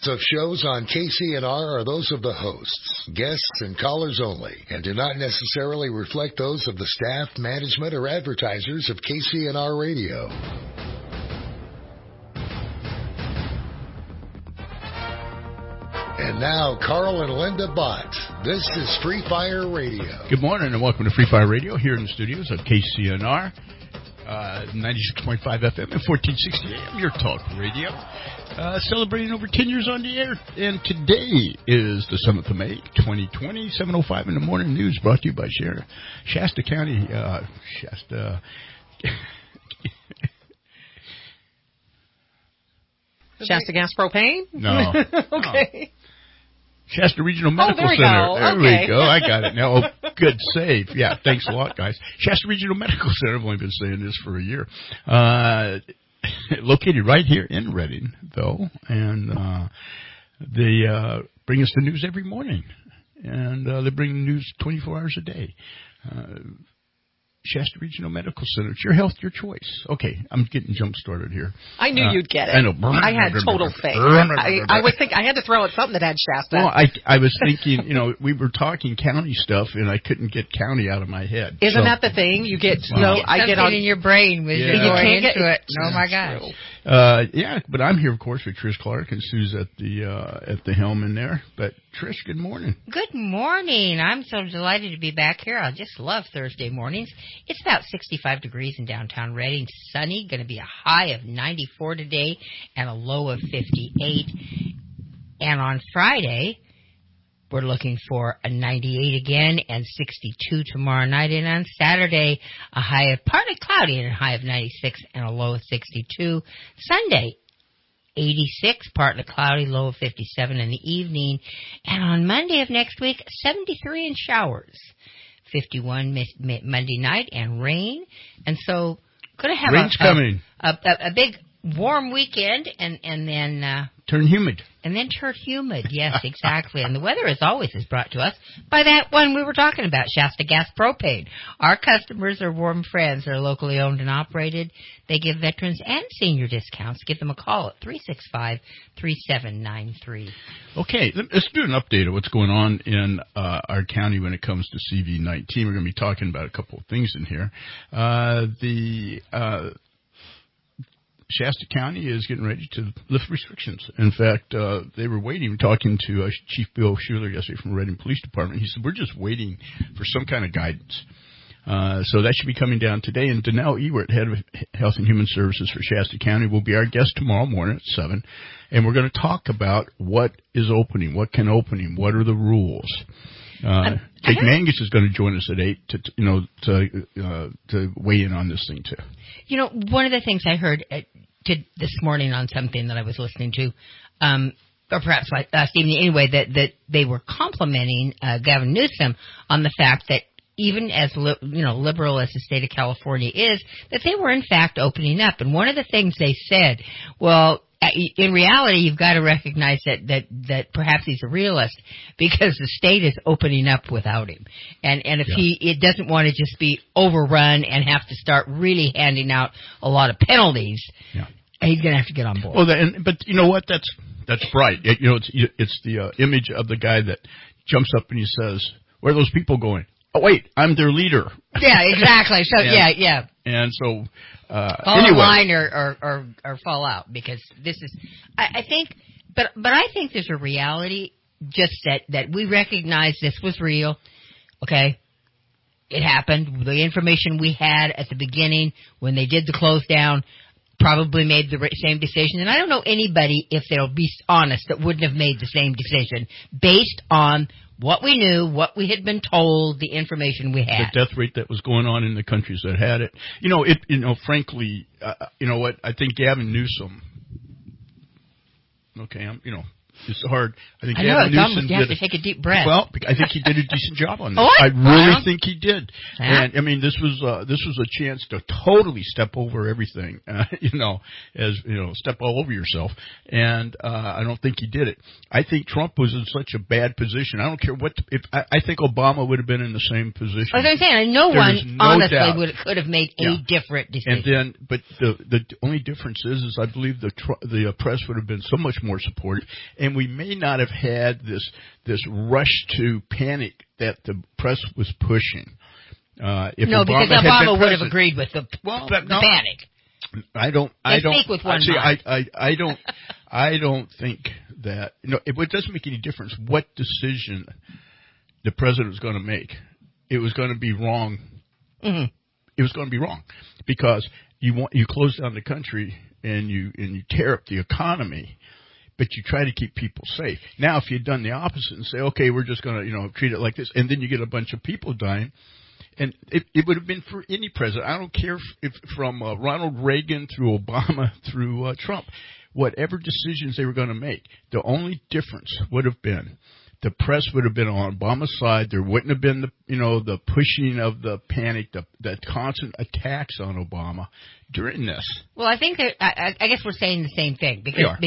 opinions of shows on KCNR are those of the hosts, guests, and callers only, and do not necessarily reflect those of the staff, management, or advertisers of KCNR Radio. And now, Carl and Linda Bott. This is Free Fire Radio. Good morning and welcome to Free Fire Radio here in the studios of KCNR, 96.5 FM and 1460 AM, your talk radio. Celebrating over 10 years on the air. And today is the 7th of May, 2020, 7:05 in the morning news brought to you by Shasta County, Shasta Gas Propane? No. Okay. Shasta Regional Medical there we Center. go. There Okay. we go. I got it now. Oh, good save. Yeah, thanks a lot, guys. Shasta Regional Medical Center. I've only been saying this for a year. Located right here in Redding, though, and they bring us the news every morning, and they bring the news 24 hours a day. Shasta Regional Medical Center. It's your health, your choice. Okay, I'm getting jump-started here. I knew you'd get it. I know. I had total faith. I was thinking I had to throw at something that had Shasta. Well, I was thinking, we were talking county stuff, and I couldn't get county out of my head. Isn't that the thing? You get, I get on in your brain when you're going into it. Oh my gosh. Yeah, but I'm here, of course, with Trish Clark, and Sue's at the helm in there. But Trish, good morning. Good morning. I'm so delighted to be back here. I just love Thursday mornings. It's about 65 degrees in downtown Redding. Sunny, going to be a high of 94 today and a low of 58. And on Friday, we're looking for a 98 again and 62 tomorrow night. And on Saturday, a high of partly cloudy and a high of 96 and a low of 62. Sunday, 86, partly cloudy, low of 57 in the evening. And on Monday of next week, 73 and showers. 51 Monday night and rain. And so going to have coming. A big warm weekend and then turn humid. And then turn humid. Yes, exactly. And the weather, as always, is brought to us by that one we were talking about, Shasta Gas Propane. Our customers are warm friends. They're locally owned and operated. They give veterans and senior discounts. Give them a call at 365-3793. Okay, let's do an update of what's going on in our county when it comes to CV-19. We're going to be talking about a couple of things in here. Shasta County is getting ready to lift restrictions. In fact, they were waiting, talking to Chief Bill Schuler yesterday from the Redding Police Department. He said, we're just waiting for some kind of guidance. So that should be coming down today. And Danelle Ewert, Head of Health and Human Services for Shasta County, will be our guest tomorrow morning at 7. And we're going to talk about what is opening, what can opening, what are the rules. Jake Mangus is going to join us at 8 to weigh in on this thing too. One of the things I heard this morning on something that I was listening to, or perhaps last evening anyway, that they were complimenting Gavin Newsom on the fact that even as liberal as the state of California is, that they were in fact opening up. And one of the things they said, well, in reality, you've got to recognize that perhaps he's a realist because the state is opening up without him. And if it doesn't want to just be overrun and have to start really handing out a lot of penalties, he's going to have to get on board. Well, but you know what? That's right. It's the image of the guy that jumps up and he says, "Where are those people going?" Oh, wait, I'm their leader. Yeah, exactly. So, yeah. And so, fall in line or fall out, because this is, I think, but I think there's a reality just that we recognize this was real, okay? It happened. The information we had at the beginning when they did the close down probably made the same decision. And I don't know anybody, if they'll be honest, that wouldn't have made the same decision based on what we knew, what we had been told, the information we had. The death rate that was going on in the countries that had it. Frankly, what? I think Gavin Newsom, okay, it's hard. I think Gavin Newsom you have to take a deep breath. Well, I think he did a decent job on this. Oh, I really think he did. Yeah. And this was a chance to totally step over everything. Step all over yourself. And I don't think he did it. I think Trump was in such a bad position. I don't care I think Obama would have been in the same position. I was going to say, no one honestly could have made a different decision. But the only difference is I believe the press would have been so much more supportive. and we may not have had this rush to panic that the press was pushing. If no, Obama because had Obama been would have president. agreed with the panic. I don't. Speak with one mind. I don't think that. It doesn't make any difference what decision the president was going to make. It was going to be wrong. Mm-hmm. It was going to be wrong because you close down the country and you tear up the economy, but you try to keep people safe. Now, if you'd done the opposite and say, okay, we're just going to treat it like this, and then you get a bunch of people dying. And it would have been for any president. I don't care if from Ronald Reagan through Obama through Trump, whatever decisions they were going to make, the only difference would have been the press would have been on Obama's side. There wouldn't have been the pushing of the panic, the constant attacks on Obama during this. Well, I think that I guess we're saying the same thing because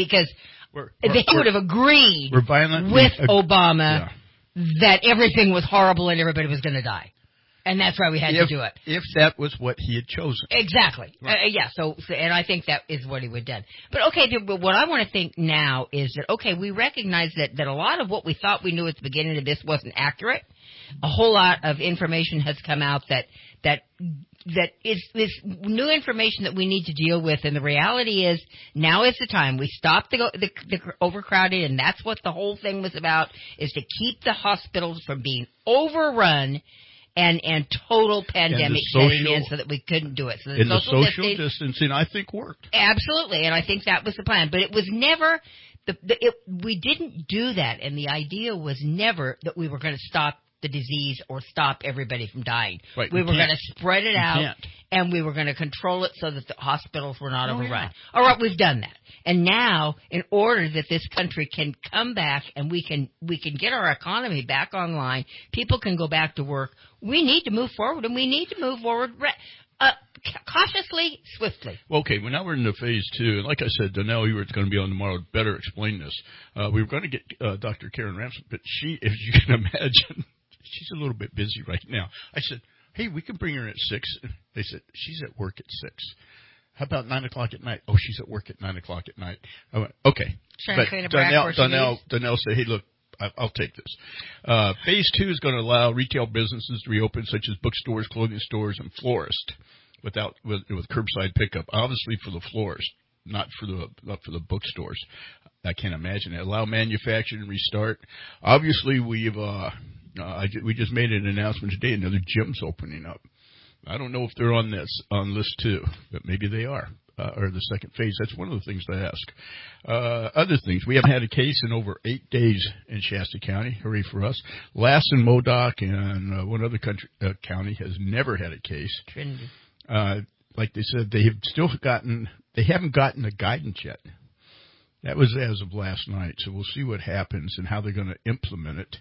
they would have agreed with Obama that everything was horrible and everybody was going to die. And that's why we had to do it. If that was what he had chosen. Exactly. Right. So, and I think that is what he would have done. But but what I want to think now is that, we recognize that a lot of what we thought we knew at the beginning of this wasn't accurate. A whole lot of information has come out that is this new information that we need to deal with. And the reality is now is the time. We stopped the overcrowding, and that's what the whole thing was about, is to keep the hospitals from being overrun and total pandemic setting in so that we couldn't do it. So the social distancing, I think, worked. Absolutely, and I think that was the plan. But it was never we didn't do that, and the idea was never that we were going to stop the disease or stop everybody from dying. Right, we were going to spread it out, and we were going to control it so that the hospitals were not overrun. Yeah. All right, we've done that. And now, in order that this country can come back and we can get our economy back online, people can go back to work, we need to move forward, and we need to move forward cautiously, swiftly. Well, okay, now we're into phase 2. And like I said, Donnell Ewert's going to be on tomorrow to better explain this. We were going to get Dr. Karen Ramsden, but she, as you can imagine, she's a little bit busy right now. I said, hey, we can bring her at 6. They said, she's at work at 6. How about 9 o'clock at night? Oh, she's at work at 9 o'clock at night. I went, okay. But Donnell said, hey, look, I'll take this. Phase 2 is going to allow retail businesses to reopen, such as bookstores, clothing stores, and florists, with curbside pickup. Obviously for the florists, not for the bookstores. I can't imagine it. Allow manufacturing to restart. Obviously, we just made an announcement today. Another gym's opening up. I don't know if they're on list 2, but maybe they are. Or the second phase. That's one of the things to ask. Other things. We haven't had a case in over 8 days in Shasta County. Hooray for us. Lassen, Modoc, and one other county has never had a case. Trinity. Like they said, they haven't gotten the guidance yet. That was as of last night. So we'll see what happens and how they're going to implement it.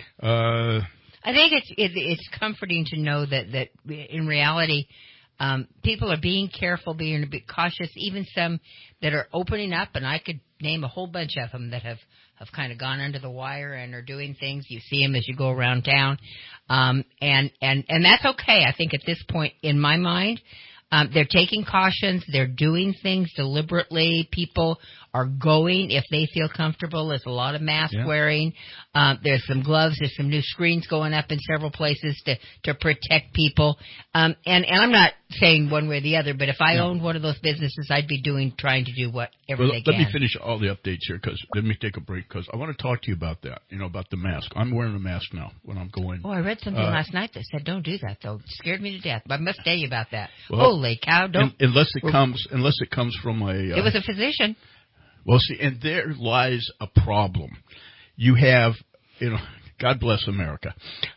I think it's comforting to know that in reality, people are being careful, being a bit cautious, even some that are opening up, and I could name a whole bunch of them that have kind of gone under the wire and are doing things. You see them as you go around town. And that's okay. I think at this point, in my mind, they're taking cautions. They're doing things deliberately. People are going if they feel comfortable. There's a lot of mask wearing. There's some gloves. There's some new screens going up in several places to protect people. And I'm not saying one way or the other, but if I owned one of those businesses, I'd be trying to do whatever they can. Let me finish all the updates here, because let me take a break, because I want to talk to you about that, about the mask. I'm wearing a mask now when I'm going. Oh, I read something last night that said don't do that, though. It scared me to death. But I must tell you about that. Well, holy cow, don't. Unless it comes from a... it was a physician. Well, see, and there lies a problem. You have, God bless America.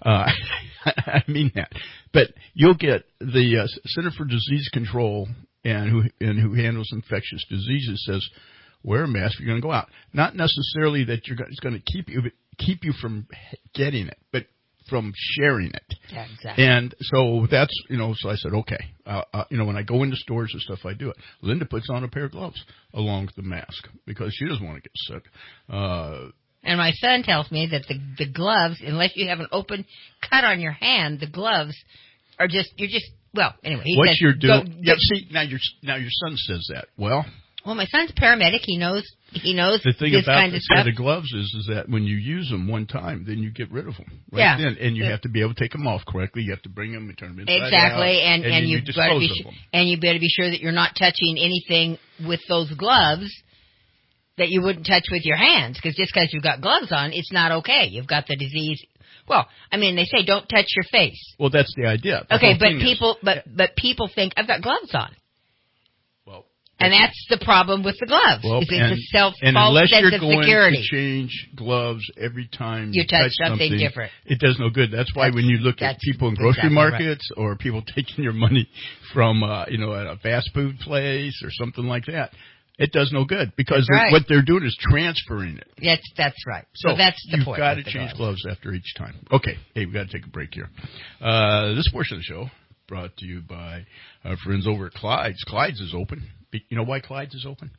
I mean that. But you'll get the Center for Disease Control and who handles infectious diseases says, wear a mask if you're going to go out. Not necessarily that it's going to keep you from getting it, but from sharing it. Yeah, exactly. And so that's, so I said, okay, when I go into stores and stuff, I do it. Linda puts on a pair of gloves along with the mask because she doesn't want to get sick. And my son tells me that the gloves, unless you have an open cut on your hand, the gloves are anyway. What you're doing, see, now your son says that. Well, Well, my son's paramedic. He knows the thing this about kind of stuff. the gloves is that when you use them one time, then you get rid of them then, and you have to be able to take them off correctly. You have to bring them and turn them inside out, and you you've got to be and you better be sure that you're not touching anything with those gloves that you wouldn't touch with your hands, because just because you've got gloves on, it's not okay. You've got the disease. Well, I mean, they say don't touch your face. Well, that's the idea. Okay, but people think I've got gloves on. Well, and that's the problem with the gloves. Well, it's a false unless sense you're of going security. to change gloves every time you touch something different, it does no good. That's why when you look at people in grocery markets or people taking your money from at a fast food place or something like that, it does no good, because what they're doing is transferring it. Yes, that's right. So that's the point. You've got to change gloves after each time. Okay. Hey, we've got to take a break here. This portion of the show brought to you by our friends over at Clyde's. Clyde's is open. You know why Clyde's is open?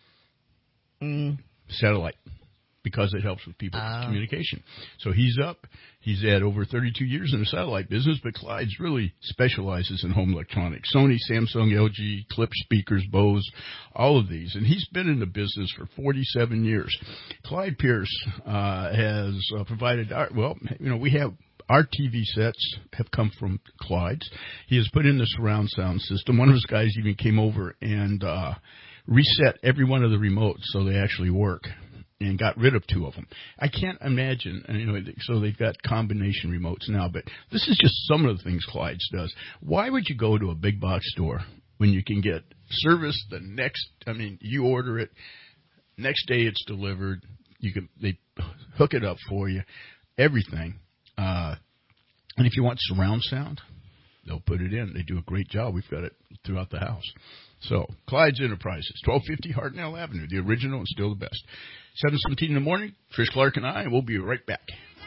Satellite. Because it helps with people's communication. So he's up. He's had over 32 years in the satellite business, but Clyde's really specializes in home electronics. Sony, Samsung, LG, Klipsch speakers, Bose, all of these. And he's been in the business for 47 years. Clyde Pierce has provided we have our TV sets have come from Clyde's. He has put in the surround sound system. One of his guys even came over and reset every one of the remotes so they actually work, and got rid of 2 of them. I can't imagine, so they've got combination remotes now, but this is just some of the things Clyde's does. Why would you go to a big box store when you can get service you order it, next day it's delivered, they hook it up for you, everything. And if you want surround sound, they'll put it in. They do a great job. We've got it throughout the house. So, Clyde's Enterprises, 1250 Hartnell Avenue, the original and still the best. 7:17 in the morning, Trish Clark and I will be right back.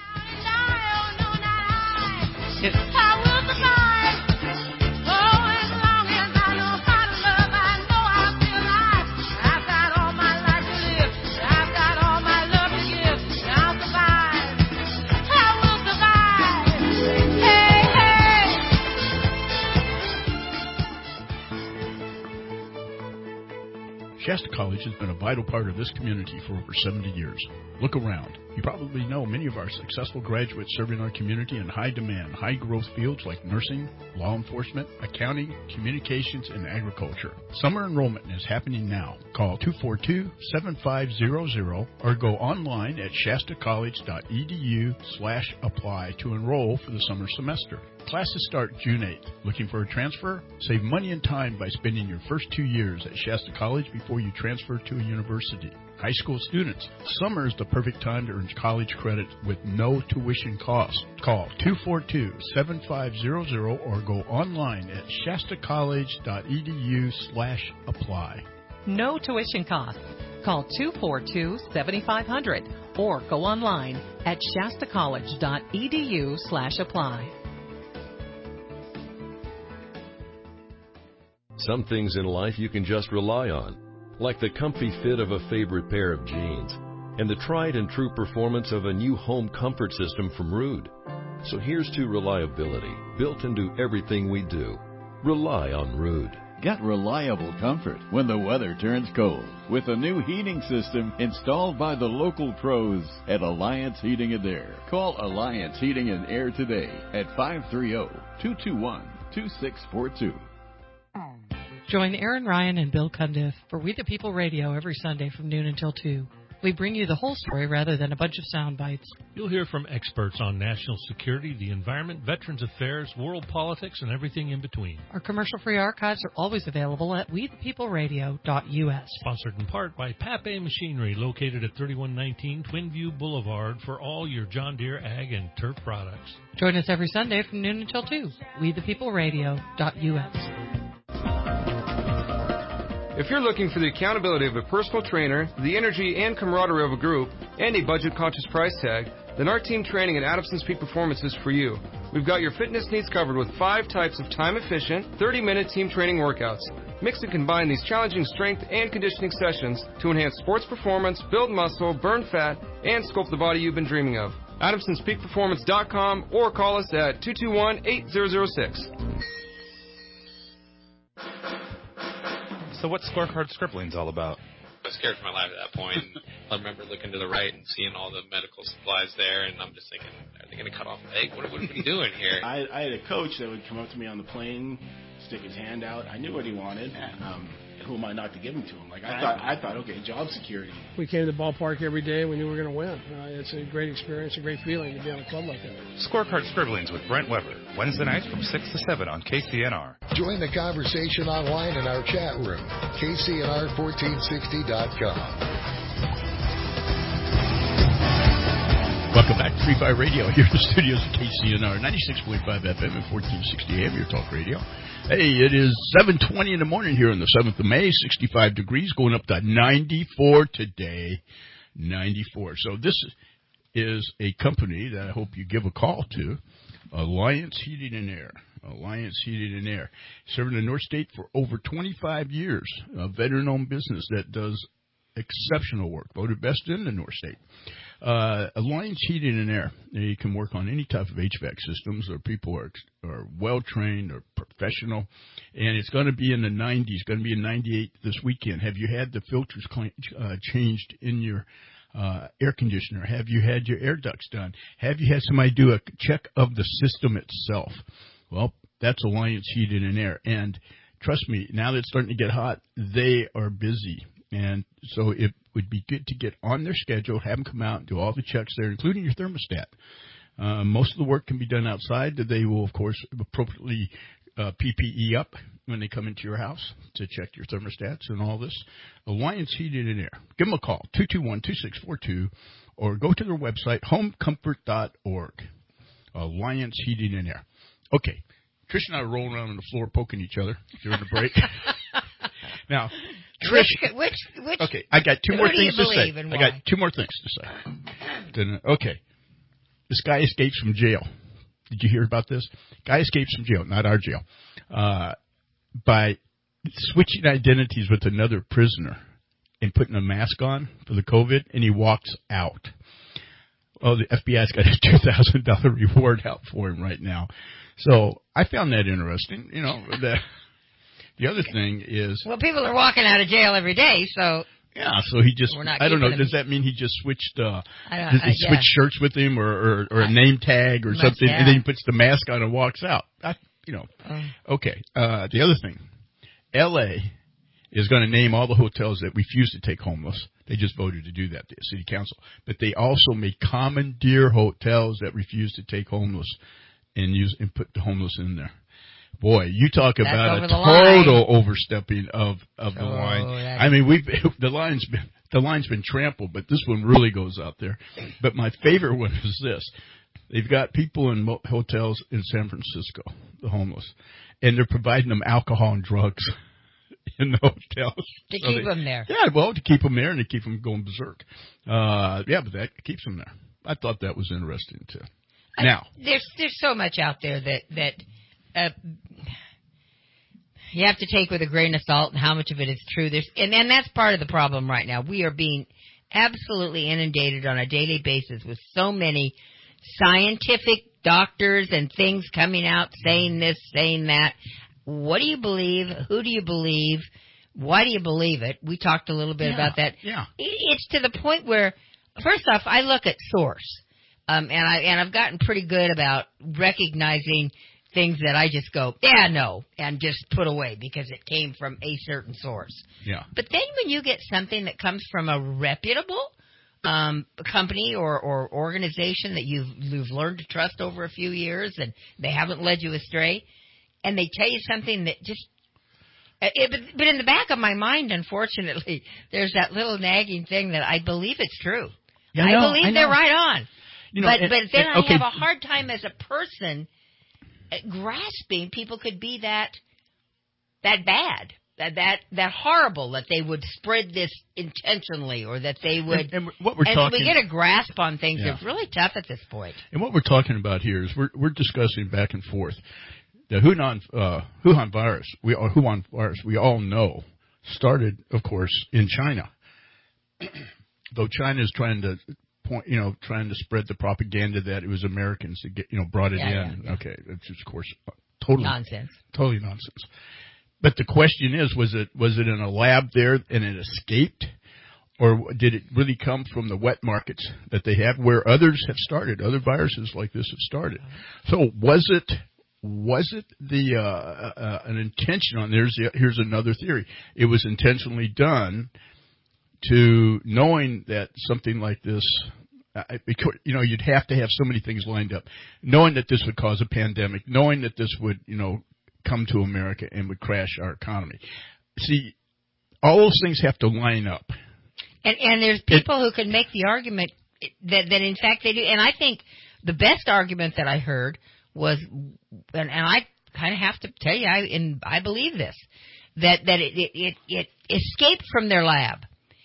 Shasta College has been a vital part of this community for over 70 years. Look around. You probably know many of our successful graduates serving our community in high-demand, high-growth fields like nursing, law enforcement, accounting, communications, and agriculture. Summer enrollment is happening now. Call 242-7500 or go online at shastacollege.edu/apply to enroll for the summer semester. Classes start June 8th. Looking for a transfer? Save money and time by spending your first 2 years at Shasta College before you transfer to a university. High school students, summer is the perfect time to earn college credit with no tuition cost. Call 242-7500 or go online at shastacollege.edu/apply. No tuition costs. Call 242-7500 or go online at shastacollege.edu/apply. Some things in life you can just rely on, like the comfy fit of a favorite pair of jeans and the tried and true performance of a new home comfort system from Ruud. So here's to reliability, built into everything we do. Rely on Ruud. Get reliable comfort when the weather turns cold with a new heating system installed by the local pros at Alliance Heating and Air. Call Alliance Heating and Air today at 530-221-2642. Join Aaron Ryan and Bill Cundiff for We the People Radio every Sunday from noon until 2. We bring you the whole story rather than a bunch of sound bites. You'll hear from experts on national security, the environment, veterans affairs, world politics, and everything in between. Our commercial-free archives are always available at wethepeopleradio.us. Sponsored in part by Pape Machinery, located at 3119 Twinview Boulevard, for all your John Deere ag and turf products. Join us every Sunday from noon until 2. wethepeopleradio.us. If you're looking for the accountability of a personal trainer, the energy and camaraderie of a group, and a budget-conscious price tag, then our team training at Adamson's Peak Performance is for you. We've got your fitness needs covered with 5 types of time-efficient, 30-minute team training workouts. Mix and combine these challenging strength and conditioning sessions to enhance sports performance, build muscle, burn fat, and sculpt the body you've been dreaming of. AdamsonsPeakPerformance.com or call us at 221-8006. So what's Scorecard Scribblings all about? I was scared for my life at that point. I remember looking to the right and seeing all the medical supplies there, and I'm just thinking, are they going to cut off a leg? What are we doing here? I had a coach that would come up to me on the plane, stick his hand out. I knew what he wanted. Who am I not to give him to him? Like I thought, okay, job security. We came to the ballpark every day. We knew we were going to win. It's a great experience, a great feeling to be on a club like that. Scorecard Scribblings with Brent Weber, Wednesday nights from 6 to 7 on KCNR. Join the conversation online in our chat room, KCNR1460.com. Welcome back to Free Fire Radio here in the studios of KCNR 96.5 FM and 1460 AM, your talk radio. Hey, it is 7:20 in the morning here on the 7th of May, 65 degrees, going up to 94 today, 94. So this is a company that I hope you give a call to, Alliance Heating and Air. Alliance Heating and Air, serving the North State for over 25 years, a veteran-owned business that does exceptional work, voted best in the North State. Alliance Heating and Air, they can work on any type of HVAC systems. Their people are well-trained or professional, and it's going to be in the 90s, going to be in 98 this weekend. Have you had the filters changed in your air conditioner? Have you had your air ducts done? Have you had somebody do a check of the system itself? Well, that's Alliance Heating and Air, and trust me, now that it's starting to get hot, they are busy. And so it would be good to get on their schedule, have them come out and do all the checks there, including your thermostat. Most of the work can be done outside. They will, of course, appropriately PPE up when they come into your house to check your thermostats and all this. Alliance Heating and Air. Give them a call, 221-2642, or go to their website, homecomfort.org. Alliance Heating and Air. Okay, Trish and I are rolling around on the floor poking each other during the break. Now, Trish, okay, I got two more things to say. I got two more things to say. Okay, this guy escapes from jail. Did you hear about this? Guy escapes from jail, not our jail, by switching identities with another prisoner and putting a mask on for the COVID, and he walks out. Well, the FBI's got a $2,000 reward out for him right now. So I found that interesting. You know, the other thing is... Well, people are walking out of jail every day, so... Yeah, so he just... I don't know, does that mean he just switched... switched shirts with him or a name tag or something, and then he puts the mask on and walks out? Okay. The other thing, L.A. is going to name all the hotels that refuse to take homeless. They just voted to do that, the city council. But they also may commandeer hotels that refuse to take homeless and put the homeless in there. Boy, you talk about a total overstepping of the line. I mean, the line's been trampled, but this one really goes out there. But my favorite one is this: they've got people in hotels in San Francisco, the homeless, and they're providing them alcohol and drugs in the hotels to keep them there. Yeah, well, to keep them there and to keep them going berserk. But that keeps them there. I thought that was interesting too. Now, there's so much out there that you have to take with a grain of salt, and how much of it is true. And that's part of the problem right now. We are being absolutely inundated on a daily basis with so many scientific doctors and things coming out saying this, saying that. What do you believe? Who do you believe? Why do you believe it? We talked a little bit about that. Yeah. It's to the point where, first off, I look at source. And I've gotten pretty good about recognizing things that I just go, no, and just put away because it came from a certain source. Yeah. But then when you get something that comes from a reputable company or organization that you've learned to trust over a few years, and they haven't led you astray, and they tell you something that just... But in the back of my mind, unfortunately, there's that little nagging thing that I believe it's true. Yeah, I believe they're right on. But then I have a hard time as a person grasping people could be that bad, that horrible, that they would spread this intentionally, or that they would. And we get a grasp on things. It's really tough at this point. And what we're talking about here is we're discussing back and forth the Wuhan virus. Wuhan virus. We all know started, of course, in China. Though China is trying to spread the propaganda that it was Americans that brought it in. Yeah. Okay, it's of course totally nonsense. Totally nonsense. But the question is, was it in a lab there and it escaped? Or did it really come from the wet markets that they have where others have started? Other viruses like this have started. So was it an intention on here's another theory. It was intentionally done to knowing that something like this, you'd have to have so many things lined up. Knowing that this would cause a pandemic, knowing that this would, come to America and would crash our economy. See, all those things have to line up. And there's people who can make the argument that in fact they do. And I think the best argument that I heard was, and I kind of have to tell you, I believe this, that it escaped from their lab.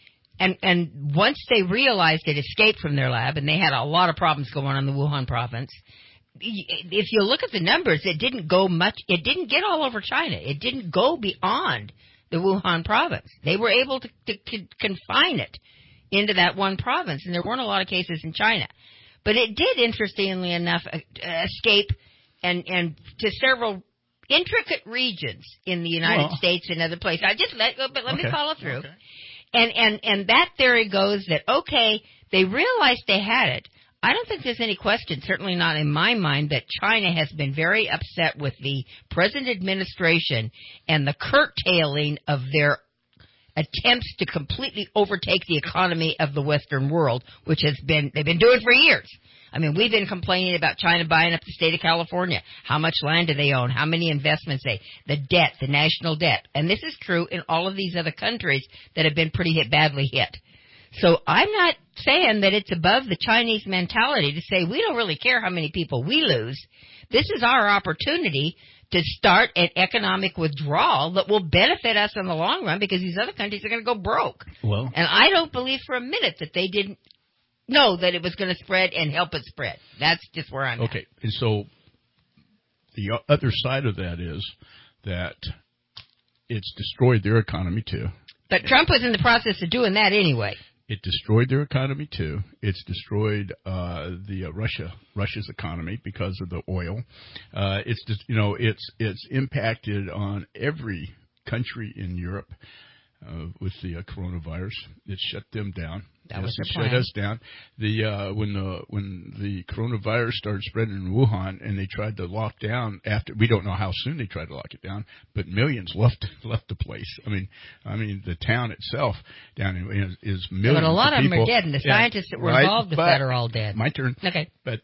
And once they realized it escaped from their lab, and they had a lot of problems going on in the Wuhan province, if you look at the numbers, it didn't go much. It didn't get all over China. It didn't go beyond the Wuhan province. They were able to confine it into that one province, and there weren't a lot of cases in China. But it did, interestingly enough, escape and to several intricate regions in the United States and other places. Let me follow through. Okay. And that theory goes that, they realized they had it. I don't think there's any question, certainly not in my mind, that China has been very upset with the present administration and the curtailing of their attempts to completely overtake the economy of the Western world, which they've been doing for years. I mean, we've been complaining about China buying up the state of California. How much land do they own? How many investments the debt, the national debt. And this is true in all of these other countries that have been badly hit. So I'm not saying that it's above the Chinese mentality to say we don't really care how many people we lose. This is our opportunity to start an economic withdrawal that will benefit us in the long run because these other countries are going to go broke. Well, and I don't believe for a minute that they didn't know that it was going to spread and help it spread. That's just where I'm at. Okay, and so the other side of that is that it's destroyed their economy too. But Trump was in the process of doing that anyway. It destroyed their economy too. It's destroyed Russia's economy because of the oil. It's just, it's impacted on every country in Europe with the coronavirus. It shut them down. That was the plan. Shut us down. When the coronavirus started spreading in Wuhan and they tried to lock down we don't know how soon they tried to lock it down, but millions left the place. I mean the town itself down is millions. But a lot of people. Them are dead, and the scientists that were involved with that are all dead. My turn. Okay. But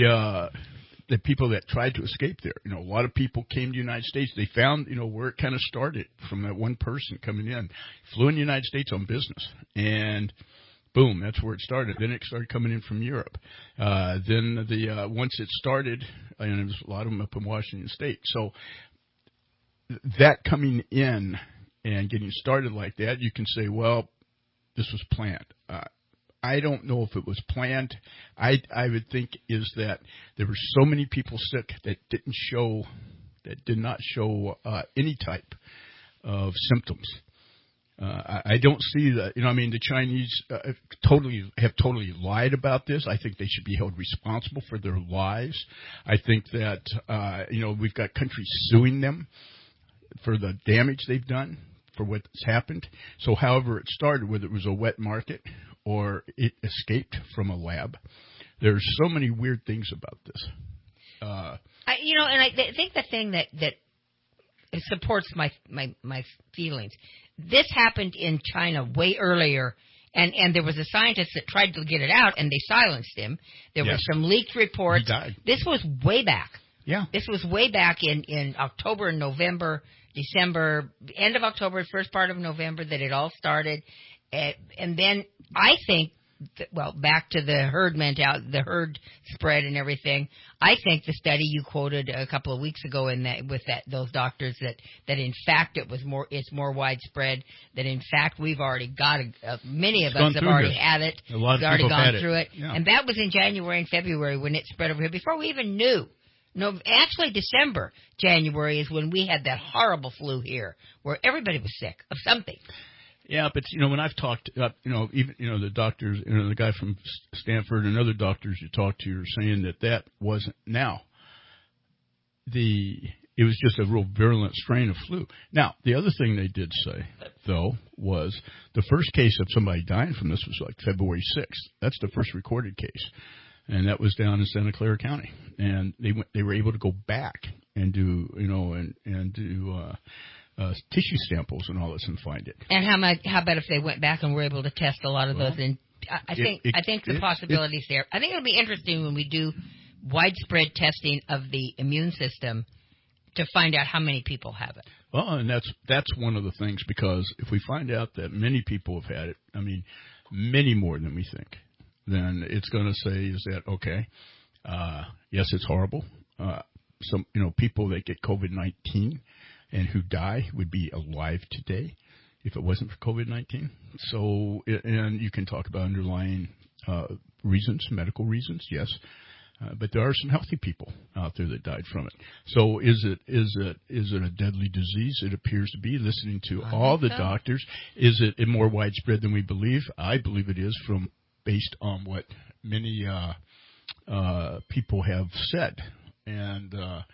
the people that tried to escape there, a lot of people came to the United States. They found, where it kind of started from that one person coming in, flew in the United States on business, and boom, that's where it started. Then it started coming in from Europe. Then once it started, and there was a lot of them up in Washington State. So that coming in and getting started like that, you can say, well, this was planned. I don't know if it was planned. I would think is that there were so many people sick that did not show any type of symptoms. I don't see that. The Chinese have totally lied about this. I think they should be held responsible for their lies. I think that we've got countries suing them for the damage they've done for what's happened. So, however it started, whether it was a wet market or it escaped from a lab, there's so many weird things about this. I think the thing that supports my feelings. This happened in China way earlier, and there was a scientist that tried to get it out, and they silenced him. There were some leaked reports. He died. This was way back. Yeah. This was way back in October, November, December, end of October, first part of November that it all started. And then I think, back to the herd mentality, the herd spread and everything. I think the study you quoted a couple of weeks ago those doctors that in fact it's more widespread. That in fact we've already got many of us have already had it. A lot of we've already people gone had through it, yeah. And that was in January and February when it spread over here before we even knew. No, actually December, January is when we had that horrible flu here, where everybody was sick of something. Yeah, but when I've talked, even the doctors, the guy from Stanford and other doctors you talk to are saying that wasn't now. It was just a real virulent strain of flu. Now, the other thing they did say, though, was the first case of somebody dying from this was like February 6th. That's the first recorded case. And that was down in Santa Clara County. And they were able to go back and do, tissue samples and all this and find it. And how about if they went back and were able to test a lot of those? And I think the possibilities there. I think it'll be interesting when we do widespread testing of the immune system to find out how many people have it. Well, and that's one of the things, because if we find out that many people have had it, I mean, many more than we think, then it's going to say is that, okay, yes, it's horrible. Some people that get COVID-19 and who die would be alive today if it wasn't for COVID-19. So, and you can talk about underlying reasons, medical reasons, yes. But there are some healthy people out there that died from it. So is it a deadly disease? It appears to be, listening to all the doctors. Is it more widespread than we believe? I believe it is, based on what many people have said, and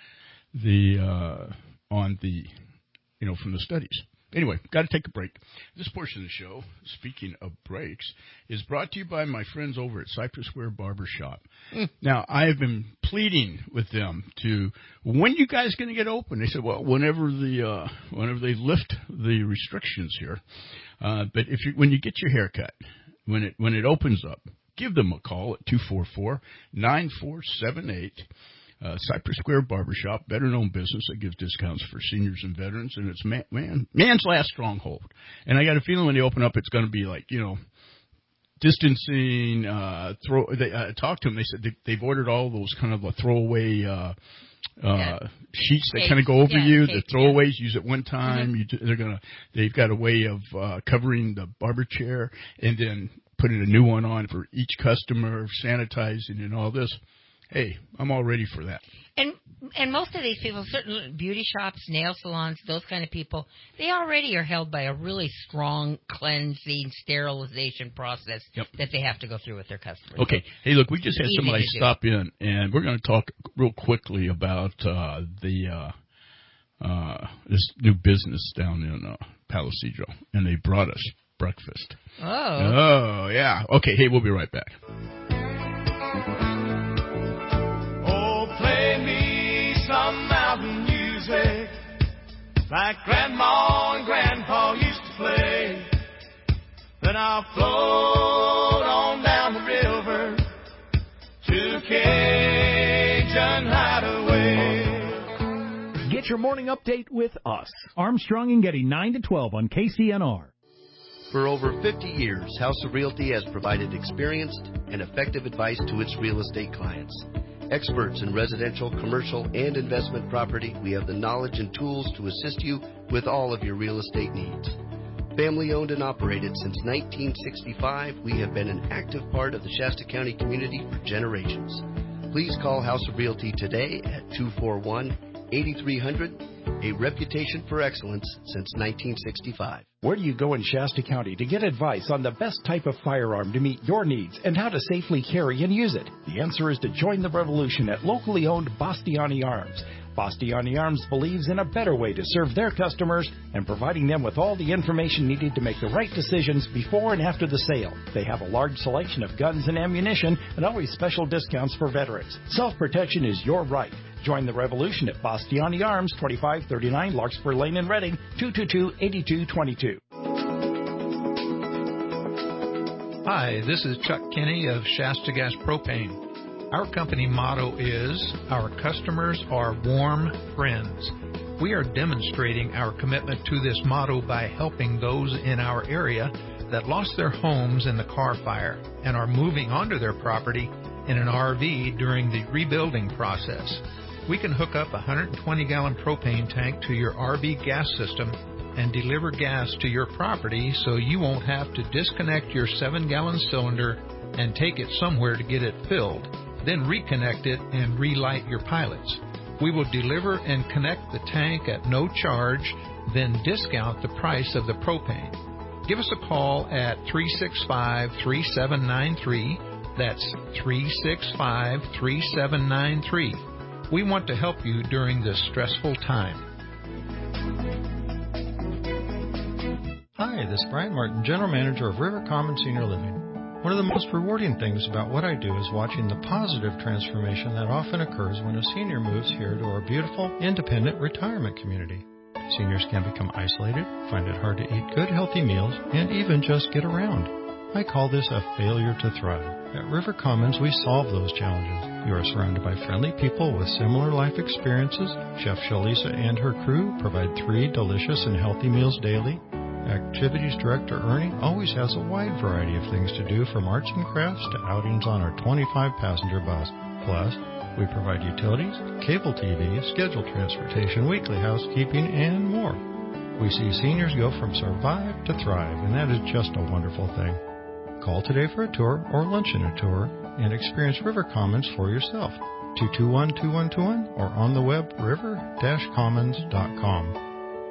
from the studies. Anyway, got to take a break. This portion of the show, speaking of breaks, is brought to you by my friends over at Cypress Square Barber Shop. Now, I have been pleading with them when you guys going to get open? They said, well, whenever they lift the restrictions here. But when you get your hair cut, when it opens up, give them a call at 244-9478. Cypress Square Barbershop, better-known business that gives discounts for seniors and veterans, and it's man's last stronghold. And I got a feeling when they open up, it's going to be like, distancing. Talked to them. They said they've ordered all those kind of throwaway sheets that kind of go over you. The throwaways, use it one time. Mm-hmm. They've got a way of covering the barber chair and then putting a new one on for each customer, sanitizing and all this. Hey, I'm all ready for that. And most of these people, certain beauty shops, nail salons, those kind of people, they already are held by a really strong cleansing, sterilization process that they have to go through with their customers. Okay. Hey, look, we just had somebody stop in, and we're going to talk real quickly about this new business down in Palo Cedro, and they brought us breakfast. Oh, yeah. Okay, hey, we'll be right back. Some mountain music like Grandma and Grandpa used to play. Then I'll float on down the river to Cajun Hideaway. Get your morning update with us. Armstrong and Getty, 9 to 12 on KCNR. For over 50 years, House of Realty has provided experienced and effective advice to its real estate clients. Experts in residential, commercial, and investment property, we have the knowledge and tools to assist you with all of your real estate needs. Family owned and operated since 1965, we have been an active part of the Shasta County community for generations. Please call House of Realty today at 241-8300, a reputation for excellence since 1965. Where do you go in Shasta County to get advice on the best type of firearm to meet your needs and how to safely carry and use it? The answer is to join the revolution at locally owned Bastiani Arms. Bastiani Arms believes in a better way to serve their customers and providing them with all the information needed to make the right decisions before and after the sale. They have a large selection of guns and ammunition and always special discounts for veterans. Self-protection is your right. Join the revolution at Bastiani Arms, 2539 Larkspur Lane in Reading, 222-8222. Hi, this is Chuck Kinney of Shasta Gas Propane. Our company motto is, our customers are warm friends. We are demonstrating our commitment to this motto by helping those in our area that lost their homes in the Carr fire and are moving onto their property in an RV during the rebuilding process. We can hook up a 120-gallon propane tank to your RV gas system and deliver gas to your property so you won't have to disconnect your 7-gallon cylinder and take it somewhere to get it filled, then reconnect it and relight your pilots. We will deliver and connect the tank at no charge, then discount the price of the propane. Give us a call at 365-3793. That's 365-3793. We want to help you during this stressful time. Hi, this is Brian Martin, General Manager of River Common Senior Living. One of the most rewarding things about what I do is watching the positive transformation that often occurs when a senior moves here to our beautiful, independent retirement community. Seniors can become isolated, find it hard to eat good, healthy meals, and even just get around. I call this a failure to thrive. At River Commons, we solve those challenges. You are surrounded by friendly people with similar life experiences. Chef Shalisa and her crew provide 3 delicious and healthy meals daily. Activities Director Ernie always has a wide variety of things to do, from arts and crafts to outings on our 25-passenger bus. Plus, we provide utilities, cable TV, scheduled transportation, weekly housekeeping, and more. We see seniors go from survive to thrive, and that is just a wonderful thing. Call today for a tour or luncheon a tour and experience River Commons for yourself. 221-2121 or on the web river-commons.com.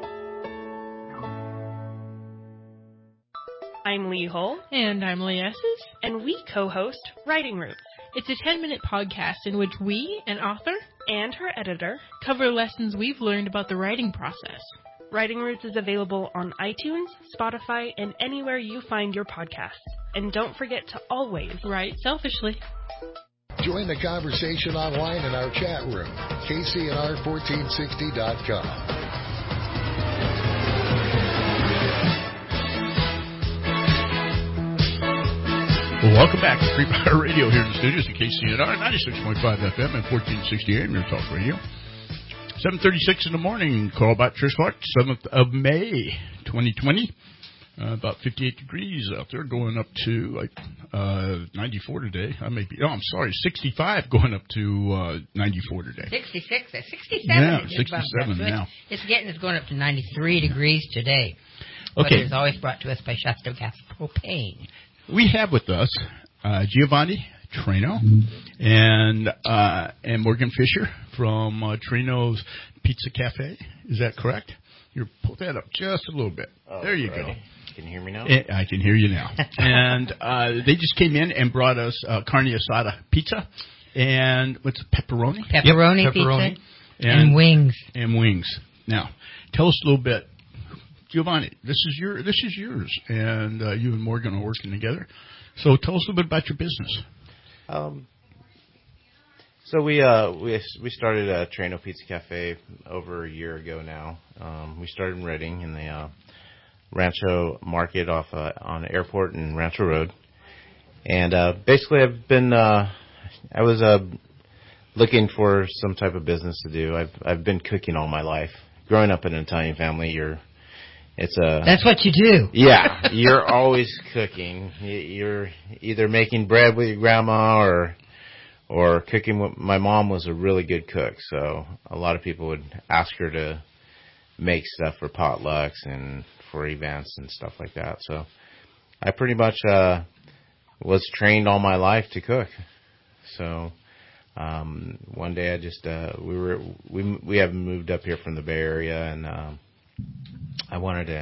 I'm Lee Hull. And I'm Lee Esses. And we co-host Writing Roots. It's a 10-minute podcast in which we, an author, and her editor, cover lessons we've learned about the writing process. Writing Roots is available on iTunes, Spotify, and anywhere you find your podcasts. And don't forget to always write selfishly. Join the conversation online in our chat room, kcnr1460.com. Well, welcome back to Free Fire Radio here in the studios at KCNR 96.5 FM and 1460 AM, your talk radio. 7:36 in the morning. Call about Trish Clark, 7th of May, 2020. About 58 degrees out there, going up to 94 today. 65 going up to 94 today. 66, 67. Yeah, 67 now. It's going up to 93 degrees today. Okay. But it's always brought to us by Shasta Gas Propane. We have with us Giovanni Treno and Morgan Fisher from Treno's Pizza Cafe. Is that correct? You pull that up just a little bit. Oh, there you right. go. Can you hear me now? I can hear you now. And they just came in and brought us carne asada pizza and what's it, pepperoni? Pepperoni pizza and wings. And wings. Now, tell us a little bit. Giovanni, this is yours, and you and Morgan are working together. So tell us a little bit about your business. So we started Treno Pizza Cafe over a year ago now. We started in Redding in the Rancho Market off on Airport and Rancho Road, and basically I was looking for some type of business to do. I've been cooking all my life. Growing up in an Italian family, that's what you do. Yeah, you're always cooking. You're either making bread with your grandma or cooking. My mom was a really good cook, so a lot of people would ask her to make stuff for potlucks and for events and stuff like that. So I pretty much was trained all my life to cook. So one day I just we have moved up here from the Bay Area, and I wanted to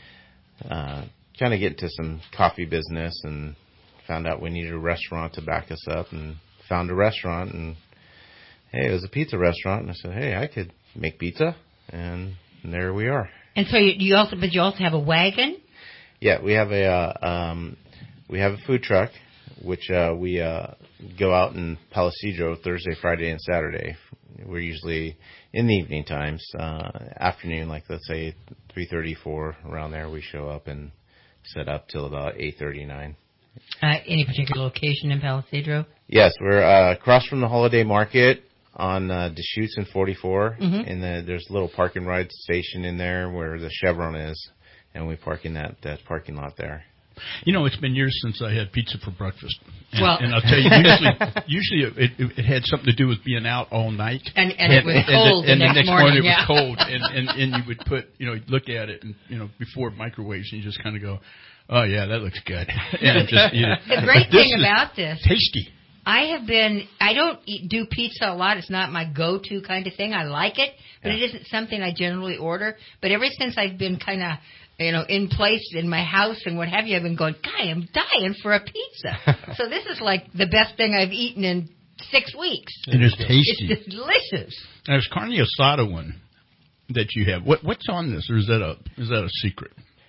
kind of get into some coffee business, and found out we needed a restaurant to back us up, and found a restaurant, and hey, it was a pizza restaurant, and I said, hey, I could make pizza, and there we are. And so you also have a wagon? Yeah, we have a food truck, which we go out in Palisadro Thursday, Friday, and Saturday. We're usually in the evening times, afternoon, like let's say 3:30, 4, around there. We show up and set up till about 8:30, 9. Any particular location in Palisadro? Yes, we're across from the Holiday Market on Deschutes and 44, and there's a little park and ride station in there where the Chevron is, and we park in that parking lot there. You know, it's been years since I had pizza for breakfast. And, well, and I'll tell you, usually it had something to do with being out all night. And it was cold and the next morning it yeah. was cold. And you would put, look at it and, before microwaves, and you just kind of go, oh, yeah, that looks good. And just eat it. The great thing about this. Tasty. I don't do pizza a lot. It's not my go-to kind of thing. I like it, but it isn't something I generally order. But ever since I've been kind of, in place in my house and what have you, I've been going, God, I'm dying for a pizza. So this is like the best thing I've eaten in 6 weeks. It is tasty. It's delicious. And there's carne asada one that you have. What's on this, or is that a secret?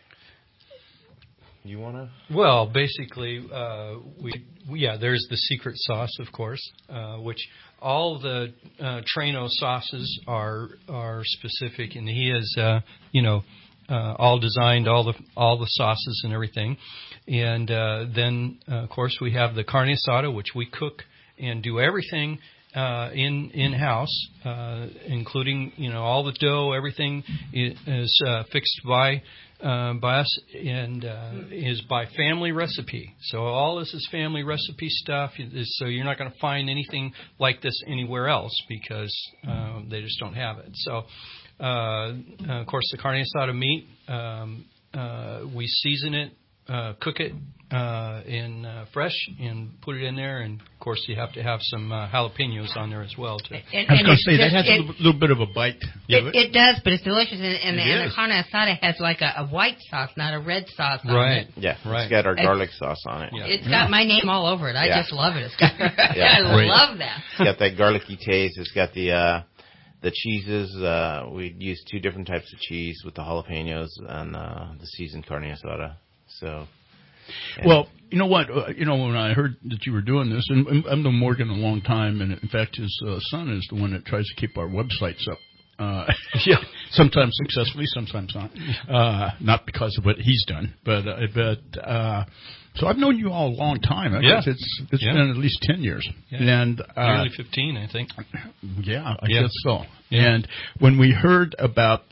You want to? Well, basically, there's the secret sauce, of course, which all the Trano sauces are specific, and he has, all designed all the sauces and everything. And then, of course, we have the carne asada, which we cook and do everything in-house, including, all the dough, everything is fixed by us and is by family recipe. So all this is family recipe stuff. So you're not going to find anything like this anywhere else because they just don't have it. So, of course, the carne asada meat, we season it, cook it in fresh and put it in there. And, of course, you have to have some jalapenos on there as well. I was going to say, that has a little bit of a bite. It does, but it's delicious. And the carne asada has like a white sauce, not a red sauce on it. Yeah, it's got our garlic sauce on it. Yeah. It's got my name all over it. I just love it. It's got, I love that. It's got that garlicky taste. It's got the cheeses. We use 2 different types of cheese with the jalapenos and the seasoned carne asada. So, well, you know what? When I heard that you were doing this, and I've known Morgan a long time, and in fact, his son is the one that tries to keep our websites up. Sometimes successfully, sometimes not. Not because of what he's done, but so I've known you all a long time. I guess it's been at least 10 years, and nearly 15, I think. I guess so. Yeah. And when we heard about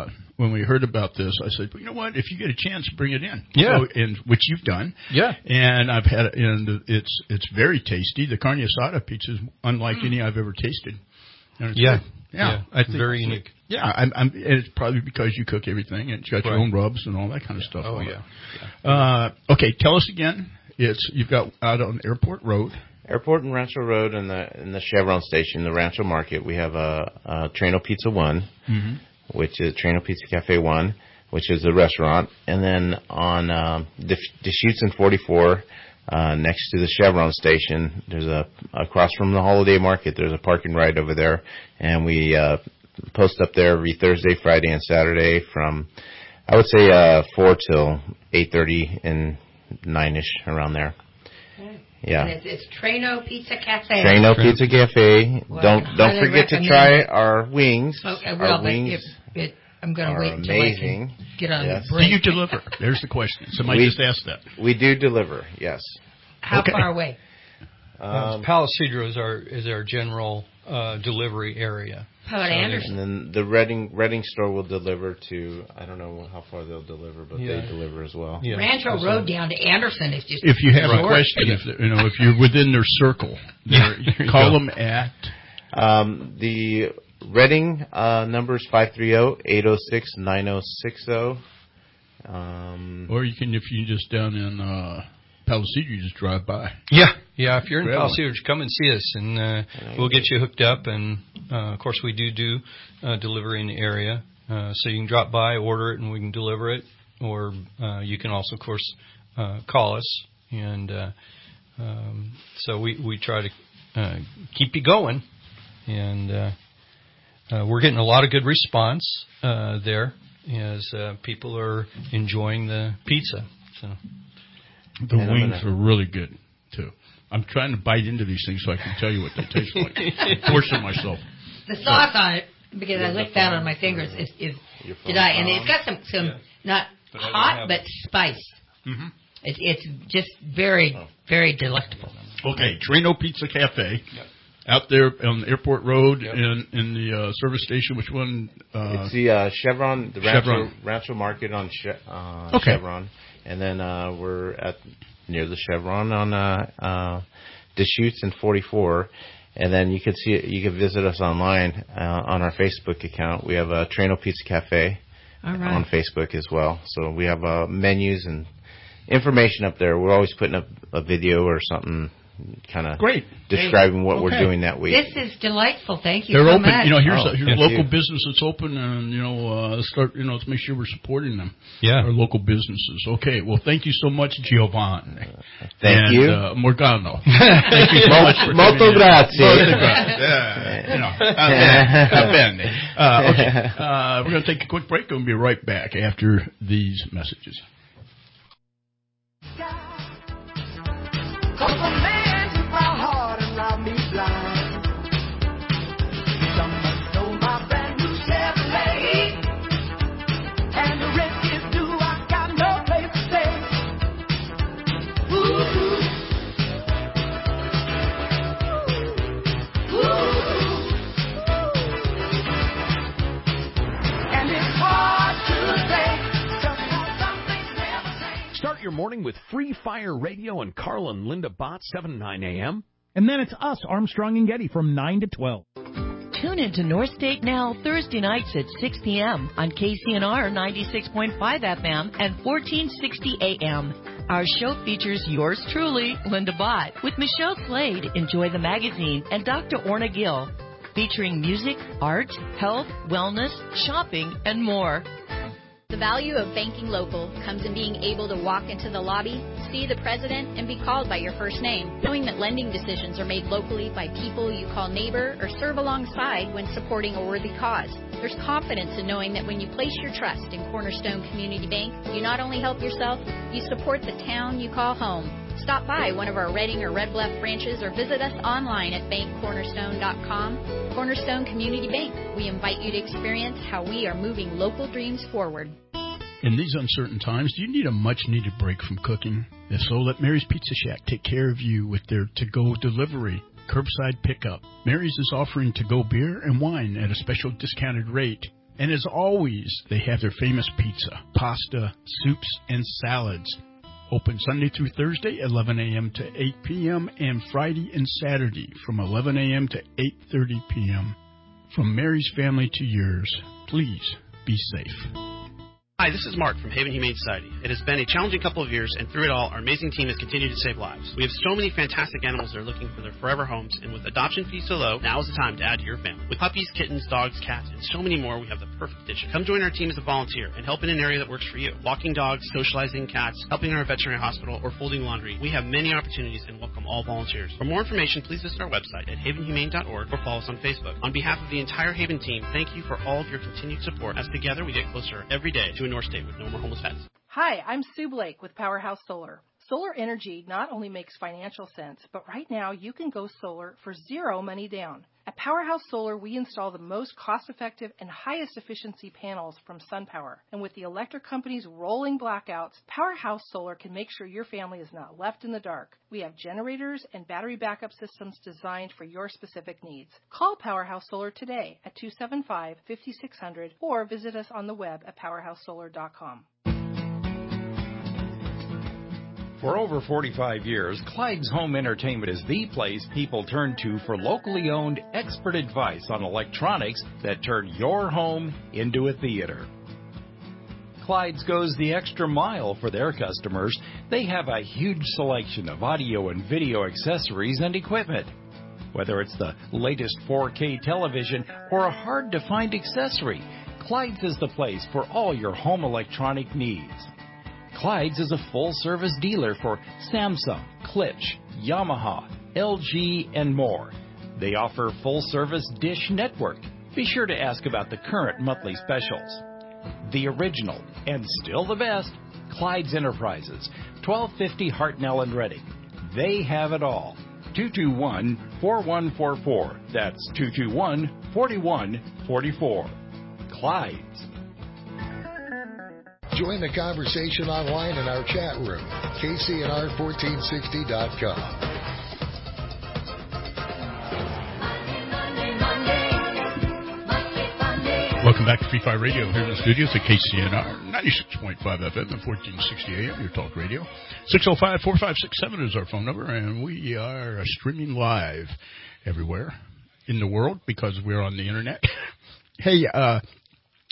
this, I said, well, you know what? If you get a chance, bring it in. Yeah. So, and which you've done. Yeah. And I've had it, and it's very tasty. The carne asada pizza is unlike any I've ever tasted. Yeah. It's very unique. Yeah, and it's probably because you cook everything and it's got your own rubs and all that kind of stuff. Oh, yeah. Okay, tell us again. You've got out on Airport Road. Airport and Rancho Road in the Chevron station, the Rancho Market. We have a Trano Pizza 1, which is Trano Pizza Cafe 1, which is a restaurant. And then on Deschutes and 44, next to the Chevron station, there's across from the Holiday Market, there's a park and ride over there. And we post up there every Thursday, Friday, and Saturday from, I would say, 4 till 8:30 and 9-ish, around there. Yeah. And it's Trano Pizza Cafe. Trano Pizza Cafe. Well, don't forget to try our wings. Okay, well, our wings I'm going to wait until amazing. I can get on the Do break. you deliver? There's the question. Somebody just asked that. We do deliver, yes. How far away? Palisadro is our general delivery area. How about Anderson? And then the Reading store will deliver to, I don't know how far they'll deliver, but they deliver as well. Yeah. Rancho Road down to Anderson is just. If you have a question, if you're within their circle, call them at. The Reading number is 530-806-9060. Or you can, if you're just down in Palisadro, you just drive by. Yeah. If you're in Palisadro, come and see us, and we'll get you hooked up. And of course, we do delivery in the area, so you can drop by, order it, and we can deliver it. Or you can also, of course, call us, and so we try to keep you going. And we're getting a lot of good response there as people are enjoying the pizza. So. The wings are really good, too. I'm trying to bite into these things so I can tell you what they taste like. I'm forcing myself. The sauce on it, because I licked that on my fingers, and it's got some not hot, but spice. Mm-hmm. It's just very, very delectable. Okay, Trano Pizza Cafe. Yep. Out there on Airport Road in the service station. Which one? It's the Chevron, Rancho Market on Chevron. And then we're near the Chevron on Deschutes and 44. And then you can visit us online on our Facebook account. We have a Trano Pizza Cafe on Facebook as well. So we have menus and information up there. We're always putting up a video or something kind of great describing what we're doing that week. This is delightful. Thank you They're so open. much. Here's a local business that's open, and start. Let's make sure we're supporting them. Yeah, our local businesses. Okay. Well, thank you so much, Giovanni. Thank you, Morgano. Thank you so much for Molto grazie. Bene. Okay. We're going to take a quick break. We'll be right back after these messages. Cause a man took my heart and robbed me blind. Someone stole my brand new Chevrolet, and the rent is due. I got no place to stay. Ooh, and it's hard to think just how some things never change. Start your morning with Free Fire Radio and Carl and Linda Bott, 7 to 9 a.m. And then it's us, Armstrong and Getty, from 9 to 12. Tune into North State Now Thursday nights at 6 p.m. on KCNR 96.5 FM and 1460 AM. Our show features yours truly, Linda Bott, with Michelle Slade, Enjoy the Magazine, and Dr. Orna Gill, featuring music, art, health, wellness, shopping, and more. The value of banking local comes in being able to walk into the lobby, see the president, and be called by your first name, knowing that lending decisions are made locally by people you call neighbor or serve alongside when supporting a worthy cause. There's confidence in knowing that when you place your trust in Cornerstone Community Bank, you not only help yourself, you support the town you call home. Stop by one of our Reading or Red Bluff branches or visit us online at bankcornerstone.com. Cornerstone Community Bank. We invite you to experience how we are moving local dreams forward. In these uncertain times, do you need a much-needed break from cooking? If so, let Mary's Pizza Shack take care of you with their to-go delivery, curbside pickup. Mary's is offering to-go beer and wine at a special discounted rate. And as always, they have their famous pizza, pasta, soups, and salads. Open Sunday through Thursday, 11 a.m. to 8 p.m., and Friday and Saturday from 11 a.m. to 8:30 p.m. From Mary's family to yours, please be safe. Hi, this is Mark from Haven Humane Society. It has been a challenging couple of years, and through it all, our amazing team has continued to save lives. We have so many fantastic animals that are looking for their forever homes, and with adoption fees so low, now is the time to add to your family. With puppies, kittens, dogs, cats, and so many more, we have the perfect addition. Come join our team as a volunteer and help in an area that works for you. Walking dogs, socializing cats, helping our veterinary hospital, or folding laundry. We have many opportunities and welcome all volunteers. For more information, please visit our website at havenhumane.org or follow us on Facebook. On behalf of the entire Haven team, thank you for all of your continued support, as together we get closer every day to a North State with no more homeless pets. Hi, I'm Sue Blake with Powerhouse Solar. Solar energy not only makes financial sense, but right now you can go solar for zero money down. At Powerhouse Solar, we install the most cost-effective and highest efficiency panels from SunPower. And with the electric company's rolling blackouts, Powerhouse Solar can make sure your family is not left in the dark. We have generators and battery backup systems designed for your specific needs. Call Powerhouse Solar today at 275-5600 or visit us on the web at powerhousesolar.com. For over 45 years, Clyde's Home Entertainment is the place people turn to for locally owned expert advice on electronics that turn your home into a theater. Clyde's goes the extra mile for their customers. They have a huge selection of audio and video accessories and equipment. Whether it's the latest 4K television or a hard-to-find accessory, Clyde's is the place for all your home electronic needs. Clyde's is a full-service dealer for Samsung, Klipsch, Yamaha, LG, and more. They offer full-service Dish Network. Be sure to ask about the current monthly specials. The original, and still the best, Clyde's Enterprises, 1250 Hartnell and Reading. They have it all. 221-4144. That's 221-4144. Clyde's. Join the conversation online in our chat room, kcnr1460.com. Welcome back to Free Fire Radio here in the studios at KCNR 96.5 FM and 1460 AM, your talk radio. 605-4567 is our phone number, and we are streaming live everywhere in the world because we're on the internet. Hey,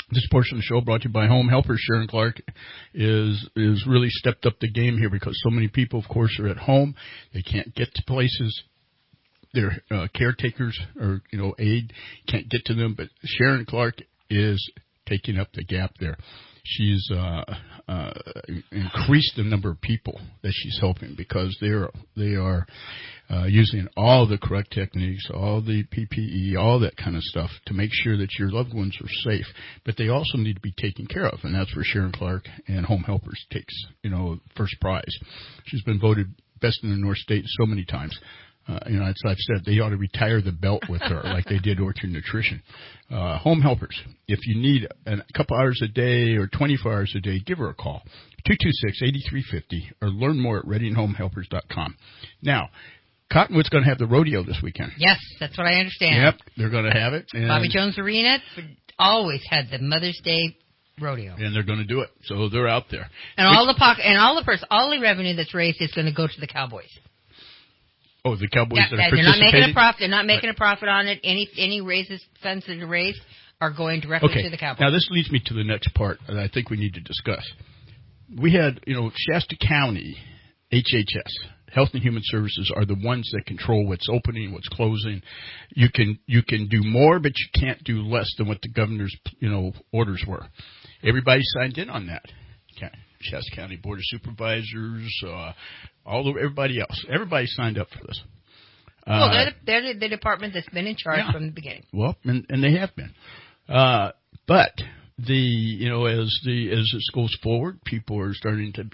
This portion of the show brought to you by Home Helpers. Sharon Clark is really stepped up the game here because so many people, of course, are at home. They can't get to places. Their caretakers or, aid can't get to them. But Sharon Clark is taking up the gap there. She's increased the number of people that she's helping because they are using all the correct techniques, all the PPE, all that kind of stuff to make sure that your loved ones are safe. But they also need to be taken care of, and that's where Sharon Clark and Home Helpers takes first prize. She's been voted best in the North State so many times. As I've said, they ought to retire the belt with her like they did Orchard Nutrition. Home Helpers, if you need a couple hours a day or 24 hours a day, give her a call, 226-8350, or learn more at readyhomehelpers.com. Now, Cottonwood's going to have the rodeo this weekend. Yes, that's what I understand. Yep, they're going to have it. And Bobby Jones Arena always had the Mother's Day rodeo, and they're going to do it. So they're out there, and all the revenue that's raised is going to go to the Cowboys. Oh, the Cowboys that are they're not making a profit. They're not right. making a profit on it. Any funds that are raised are going directly to the Cowboys. Now this leads me to the next part that I think we need to discuss. We had, Shasta County, HHS, Health and Human Services, are the ones that control what's opening, what's closing. You can do more, but you can't do less than what the governor's, orders were. Everybody signed in on that. Okay. Shasta County Board of Supervisors, everybody else. Everybody signed up for this. Well, they're the department that's been in charge from the beginning. Well, and they have been. But as this goes forward, people are starting to,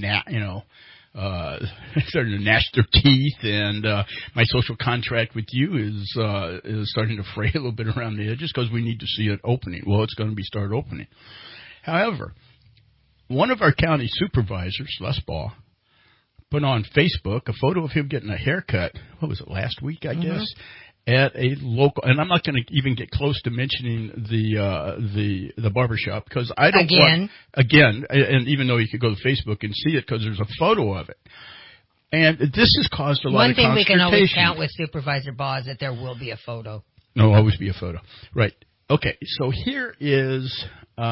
starting to gnash their teeth, and my social contract with you is starting to fray a little bit around the edges because we need to see it opening. Well, it's going to start opening. However, one of our county supervisors, Les Ball, put on Facebook a photo of him getting a haircut. What was it, last week, I guess, at a local. And I'm not going to even get close to mentioning the barbershop because I don't want and even though you could go to Facebook and see it because there's a photo of it. And this has caused a lot of consternation. One thing we can always count with Supervisor Ball is that there will be a photo. There'll always be a photo. Right. Okay, so here is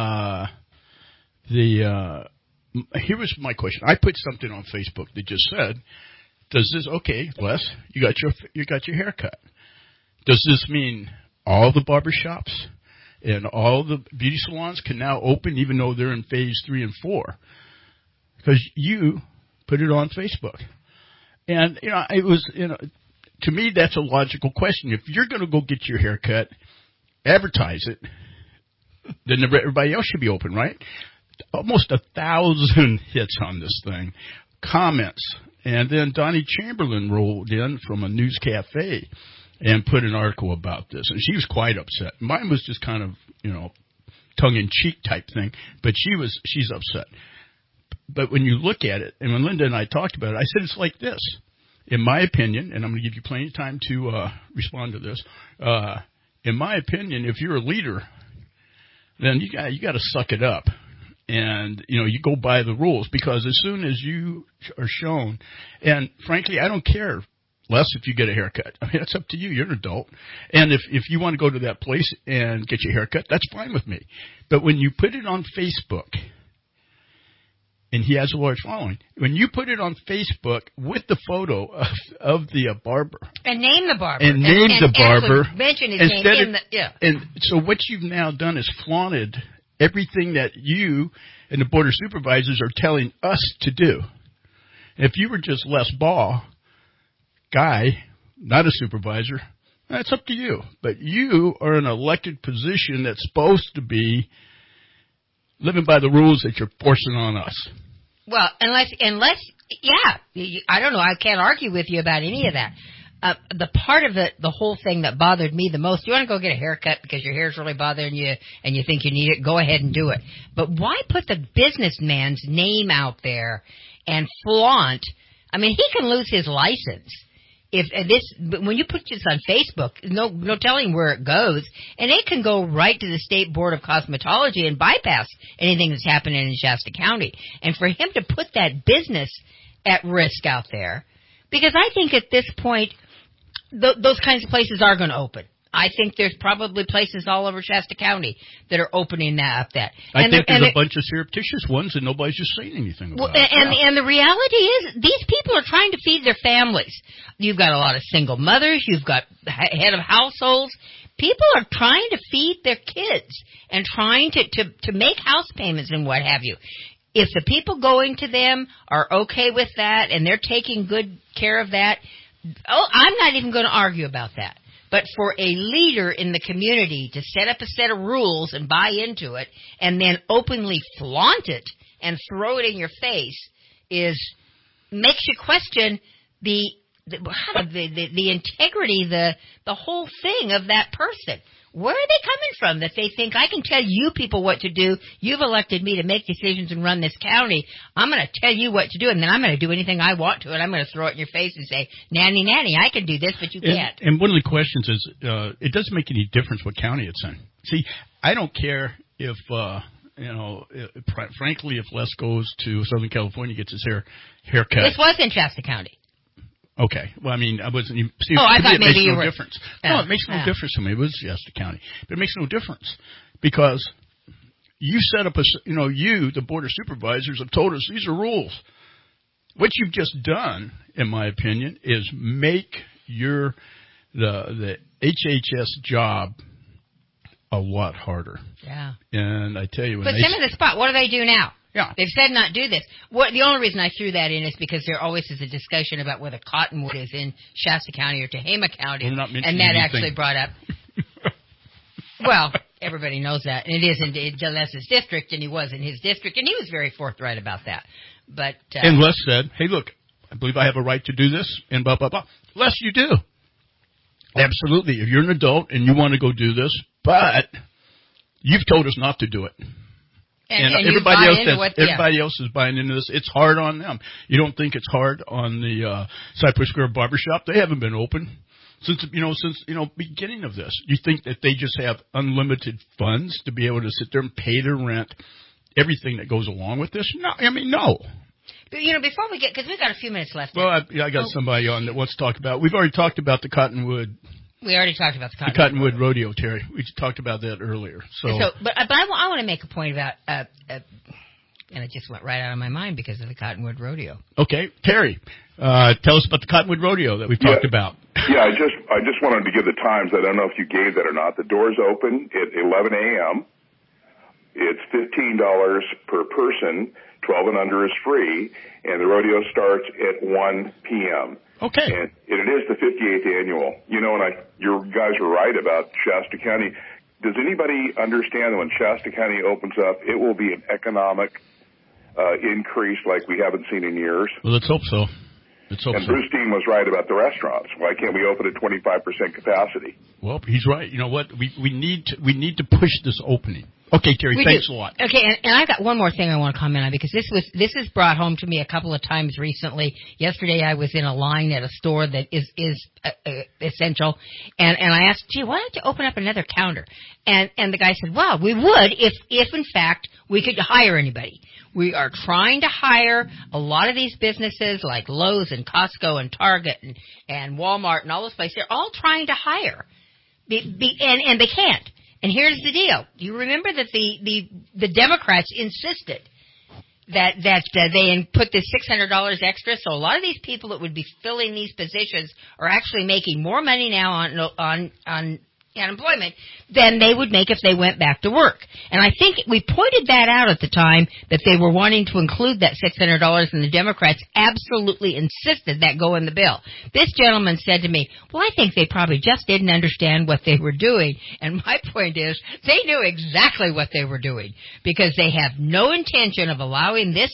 here was my question. I put something on Facebook that just said, "Does this Les? You got your haircut. Does this mean all the barbershops and all the beauty salons can now open, even though they're in phase 3 and 4? Because you put it on Facebook, and it was to me that's a logical question. If you're going to go get your haircut, advertise it, then everybody else should be open, right?" Almost 1,000 hits on this thing, comments, and then Donnie Chamberlain rolled in from a news cafe and put an article about this, and she was quite upset. Mine was just kind of tongue-in-cheek type thing, but she's upset. But when you look at it, and when Linda and I talked about it, I said it's like this. In my opinion, and I'm going to give you plenty of time to respond to this. In my opinion, if you're a leader, then you got to suck it up. And, you go by the rules because as soon as you are shown, and frankly, I don't care, Les, if you get a haircut. I mean, that's up to you. You're an adult. And if you want to go to that place and get your haircut, that's fine with me. But when you put it on Facebook, and he has a large following, when you put it on Facebook with the photo of the barber. And name the barber. And name the barber. Mention his name. And so what you've now done is flaunted everything that you and the Board of Supervisors are telling us to do. If you were just Les Ball, guy, not a supervisor, that's up to you. But you are in an elected position that's supposed to be living by the rules that you're forcing on us. Well, unless, I don't know, I can't argue with you about any of that. The part of it, the whole thing that bothered me the most, you want to go get a haircut because your hair's really bothering you and you think you need it, go ahead and do it. But why put the businessman's name out there and flaunt? I mean, he can lose his license. But when you put this on Facebook, no telling where it goes, and it can go right to the State Board of Cosmetology and bypass anything that's happening in Shasta County. And for him to put that business at risk out there, because I think at this point, those kinds of places are going to open. I think there's probably places all over Shasta County that are opening that up. I think there's a bunch of surreptitious ones, and nobody's just saying anything about it. And the reality is, these people are trying to feed their families. You've got a lot of single mothers. You've got head of households. People are trying to feed their kids and trying to make house payments and what have you. If the people going to them are okay with that and they're taking good care of that, I'm not even going to argue about that. But for a leader in the community to set up a set of rules and buy into it and then openly flaunt it and throw it in your face makes you question the integrity, the whole thing of that person. Where are they coming from that they think, I can tell you people what to do, you've elected me to make decisions and run this county, I'm going to tell you what to do, and then I'm going to do anything I want to, and I'm going to throw it in your face and say, nanny, I can do this, but you can't. And one of the questions is, it doesn't make any difference what county it's in. See, I don't care if, frankly, if Les goes to Southern California, gets his haircut. This was in Shasta County. Okay. Well, I mean, I wasn't even... See, I thought maybe you were... were... difference. No, it makes no difference to me. It was Shasta County. But it makes no difference because you set up the Board of Supervisors have told us these are rules. What you've just done, in my opinion, is make the HHS job a lot harder. Yeah. And I tell you... Put them in the spot. What do they do now? Yeah. They've said not do this. The only reason I threw that in is because there always is a discussion about whether Cottonwood is in Shasta County or Tehama County, and that actually brought up. Well, everybody knows that, and it is in Les' district, and he was in his district, and he was very forthright about that. But and Les said, "Hey, look, I believe I have a right to do this," and blah blah blah. Les, you do. Absolutely. If you're an adult and you want to go do this, but you've told us not to do it. And everybody else is buying into this. It's hard on them. You don't think it's hard on the Cypress Square Barbershop? They haven't been open since beginning of this. You think that they just have unlimited funds to be able to sit there and pay their rent, everything that goes along with this? No, I mean, no. But, before we get, because we've got a few minutes left. Well, I got somebody on that wants to talk about. We've already talked about the Cottonwood. We already talked about the Cottonwood Rodeo, Terry. We talked about that earlier. But I want to make a point about, and it just went right out of my mind because of the Cottonwood Rodeo. Okay, Terry, tell us about the Cottonwood Rodeo that we've talked about. Yeah, I just wanted to give the times. I don't know if you gave that or not. The doors open at 11 a.m. It's $15 per person. 12 and under is free, and the rodeo starts at 1 p.m. Okay. And it is the 58th annual. And your guys are right about Shasta County. Does anybody understand that when Shasta County opens up, it will be an economic increase like we haven't seen in years? Well, let's hope so. Bruce Dean was right about the restaurants. Why can't we open at 25% capacity? Well, he's right. You know what? We need to push this opening. Okay, Terry, thanks a lot. Okay, and I've got one more thing I want to comment on because this is brought home to me a couple of times recently. Yesterday I was in a line at a store that is essential, and I asked, gee, why don't you open up another counter? And the guy said, well, we would if in fact we could hire anybody. We are trying to hire a lot of these businesses like Lowe's and Costco and Target and Walmart and all those places. They're all trying to hire, and they can't. And here's the deal. You remember that the Democrats insisted that they put this $600 extra. So a lot of these people that would be filling these positions are actually making more money now on unemployment than they would make if they went back to work. And I think we pointed that out at the time that they were wanting to include that $600, and the Democrats absolutely insisted that go in the bill. This gentleman said to me, well, I think they probably just didn't understand what they were doing. And my point is they knew exactly what they were doing because they have no intention of allowing this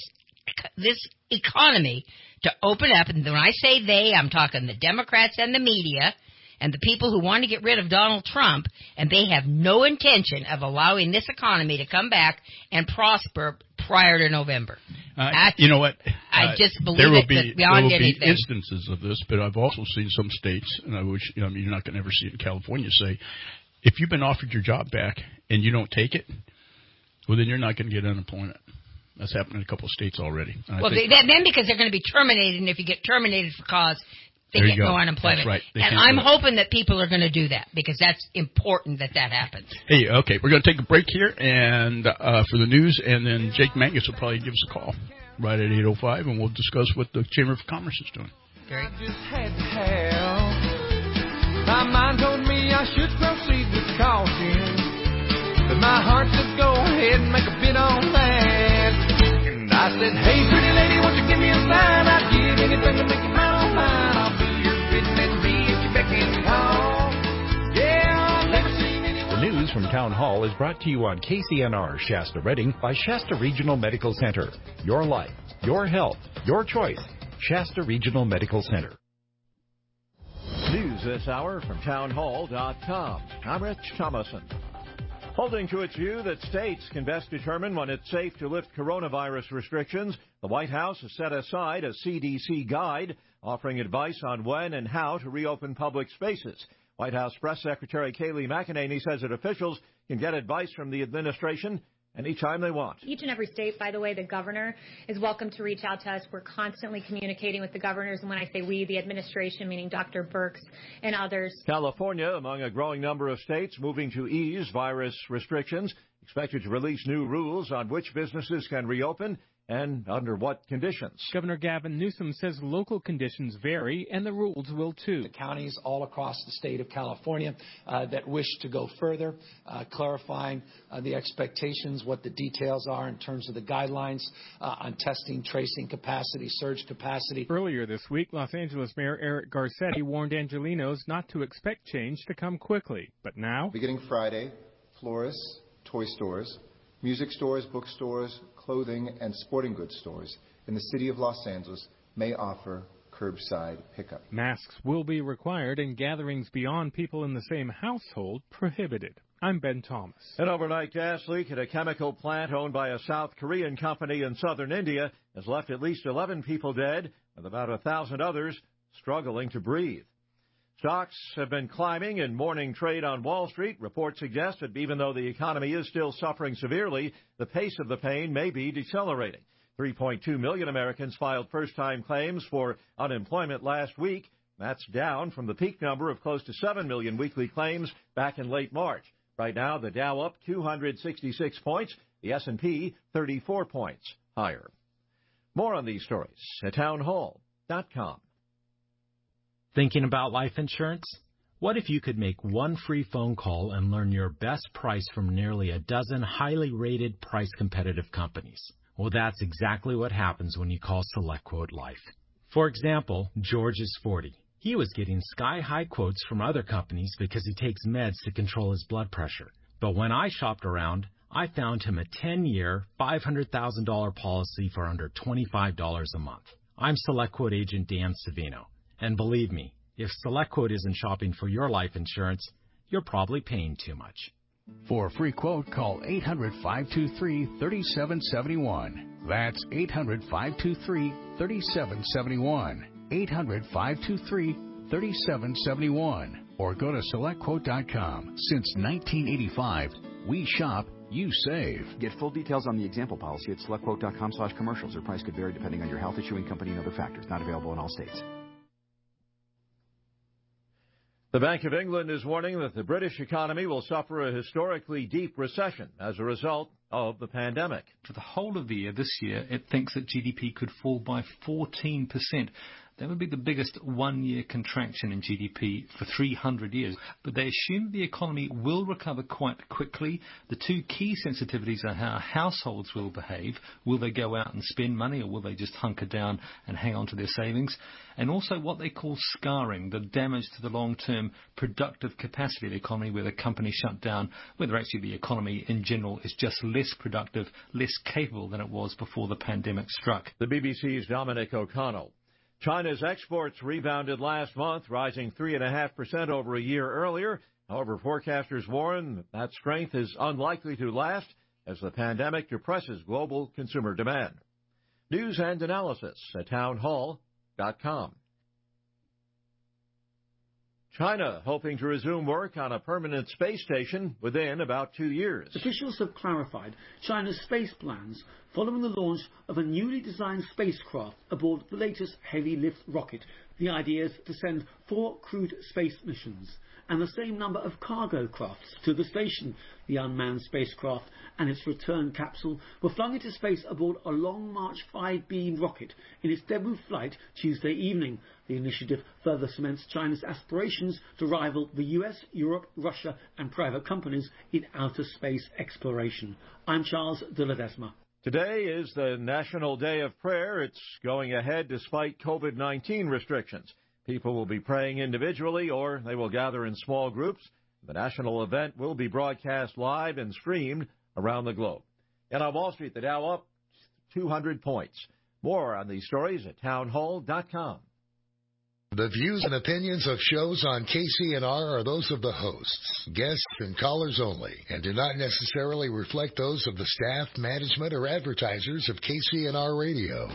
economy to open up. And when I say they, I'm talking the Democrats and the media and the people who want to get rid of Donald Trump, and they have no intention of allowing this economy to come back and prosper prior to November. You know what? I just believe beyond anything. There will be instances of this, but I've also seen some states, and you're not going to ever see it in California, say, if you've been offered your job back and you don't take it, well, then you're not going to get unemployment. That's happened in a couple of states already. Well, then because they're going to be terminated, and if you get terminated for cause, They There get you go. no unemployment. That's right. They And can't I'm do it. hoping that people are going to do that because that's important that happens. Hey, okay, we're going to take a break here and for the news, and then Jake Mangus will probably give us a call right at 8:05, and we'll discuss what the Chamber of Commerce is doing. Great. My mind told me I should proceed with caution, but my heart said go ahead and make a bid on that. And I said, hey, pretty lady, won't you give me a sign? I'd give anything to make you mine on mine. I'll be your business bee if you beckon me home. Yeah, I've never seen anyone. The news from Town Hall is brought to you on KCNR Shasta Redding by Shasta Regional Medical Center. Your life, your health, your choice. Shasta Regional Medical Center. News this hour from townhall.com. I'm Rich Thomason. Holding to its view that states can best determine when it's safe to lift coronavirus restrictions, the White House has set aside a CDC guide offering advice on when and how to reopen public spaces. White House Press Secretary Kayleigh McEnany says that officials can get advice from the administration anytime they want. Each and every state, by the way, the governor is welcome to reach out to us. We're constantly communicating with the governors. And when I say we, the administration, meaning Dr. Birx and others. California, among a growing number of states moving to ease virus restrictions, expected to release new rules on which businesses can reopen and under what conditions. Governor Gavin Newsom says local conditions vary and the rules will too. The counties all across the state of California that wish to go further, clarifying the expectations, what the details are in terms of the guidelines on testing, tracing capacity, surge capacity. Earlier this week, Los Angeles Mayor Eric Garcetti warned Angelenos not to expect change to come quickly. But now, beginning Friday, florists, toy stores, music stores, bookstores, clothing, and sporting goods stores in the city of Los Angeles may offer curbside pickup. Masks will be required and gatherings beyond people in the same household prohibited. I'm Ben Thomas. An overnight gas leak at a chemical plant owned by a South Korean company in southern India has left at least 11 people dead, with about 1,000 others struggling to breathe. Stocks have been climbing in morning trade on Wall Street. Reports suggest that even though the economy is still suffering severely, the pace of the pain may be decelerating. 3.2 million Americans filed first-time claims for unemployment last week. That's down from the peak number of close to 7 million weekly claims back in late March. Right now, the Dow up 266 points, the S&P 34 points higher. More on these stories at townhall.com. Thinking about life insurance? What if you could make one free phone call and learn your best price from nearly a dozen highly rated, price-competitive companies? Well, that's exactly what happens when you call SelectQuote Life. For example, George is 40. He was getting sky-high quotes from other companies because he takes meds to control his blood pressure. But when I shopped around, I found him a 10-year, $500,000 policy for under $25 a month. I'm SelectQuote agent Dan Savino. And believe me, if SelectQuote isn't shopping for your life insurance, you're probably paying too much. For a free quote, call 800-523-3771. That's 800-523-3771. 800-523-3771. Or go to SelectQuote.com. Since 1985, we shop, you save. Get full details on the example policy at SelectQuote.com/commercials. Their price could vary depending on your health, issuing company, and other factors. Not available in all states. The Bank of England is warning that the British economy will suffer a historically deep recession as a result of the pandemic. For the whole of the year this year, it thinks that GDP could fall by 14%. That would be the biggest one-year contraction in GDP for 300 years. But they assume the economy will recover quite quickly. The two key sensitivities are how households will behave. Will they go out and spend money, or will they just hunker down and hang on to their savings? And also what they call scarring, the damage to the long-term productive capacity of the economy, where the company shut down, whether actually the economy in general is just less productive, less capable than it was before the pandemic struck. The BBC's Dominic O'Connell. China's exports rebounded last month, rising 3.5% over a year earlier. However, forecasters warn that strength is unlikely to last as the pandemic depresses global consumer demand. News and analysis at townhall.com. China hoping to resume work on a permanent space station within about 2 years. Officials have clarified China's space plans following the launch of a newly designed spacecraft aboard the latest heavy lift rocket The idea is to send 4 crewed space missions and the same number of cargo crafts to the station. The unmanned spacecraft and its return capsule were flung into space aboard a Long March 5B rocket in its debut flight Tuesday evening. The initiative further cements China's aspirations to rival the US, Europe, Russia and private companies in outer space exploration. I'm Charles de Ledesma. Today is the National Day of Prayer. It's going ahead despite COVID-19 restrictions. People will be praying individually or they will gather in small groups. The national event will be broadcast live and streamed around the globe. And on Wall Street, the Dow up 200 points. More on these stories at townhall.com. The views and opinions of shows on KCNR are those of the hosts, guests, and callers only, and do not necessarily reflect those of the staff, management, or advertisers of KCNR Radio.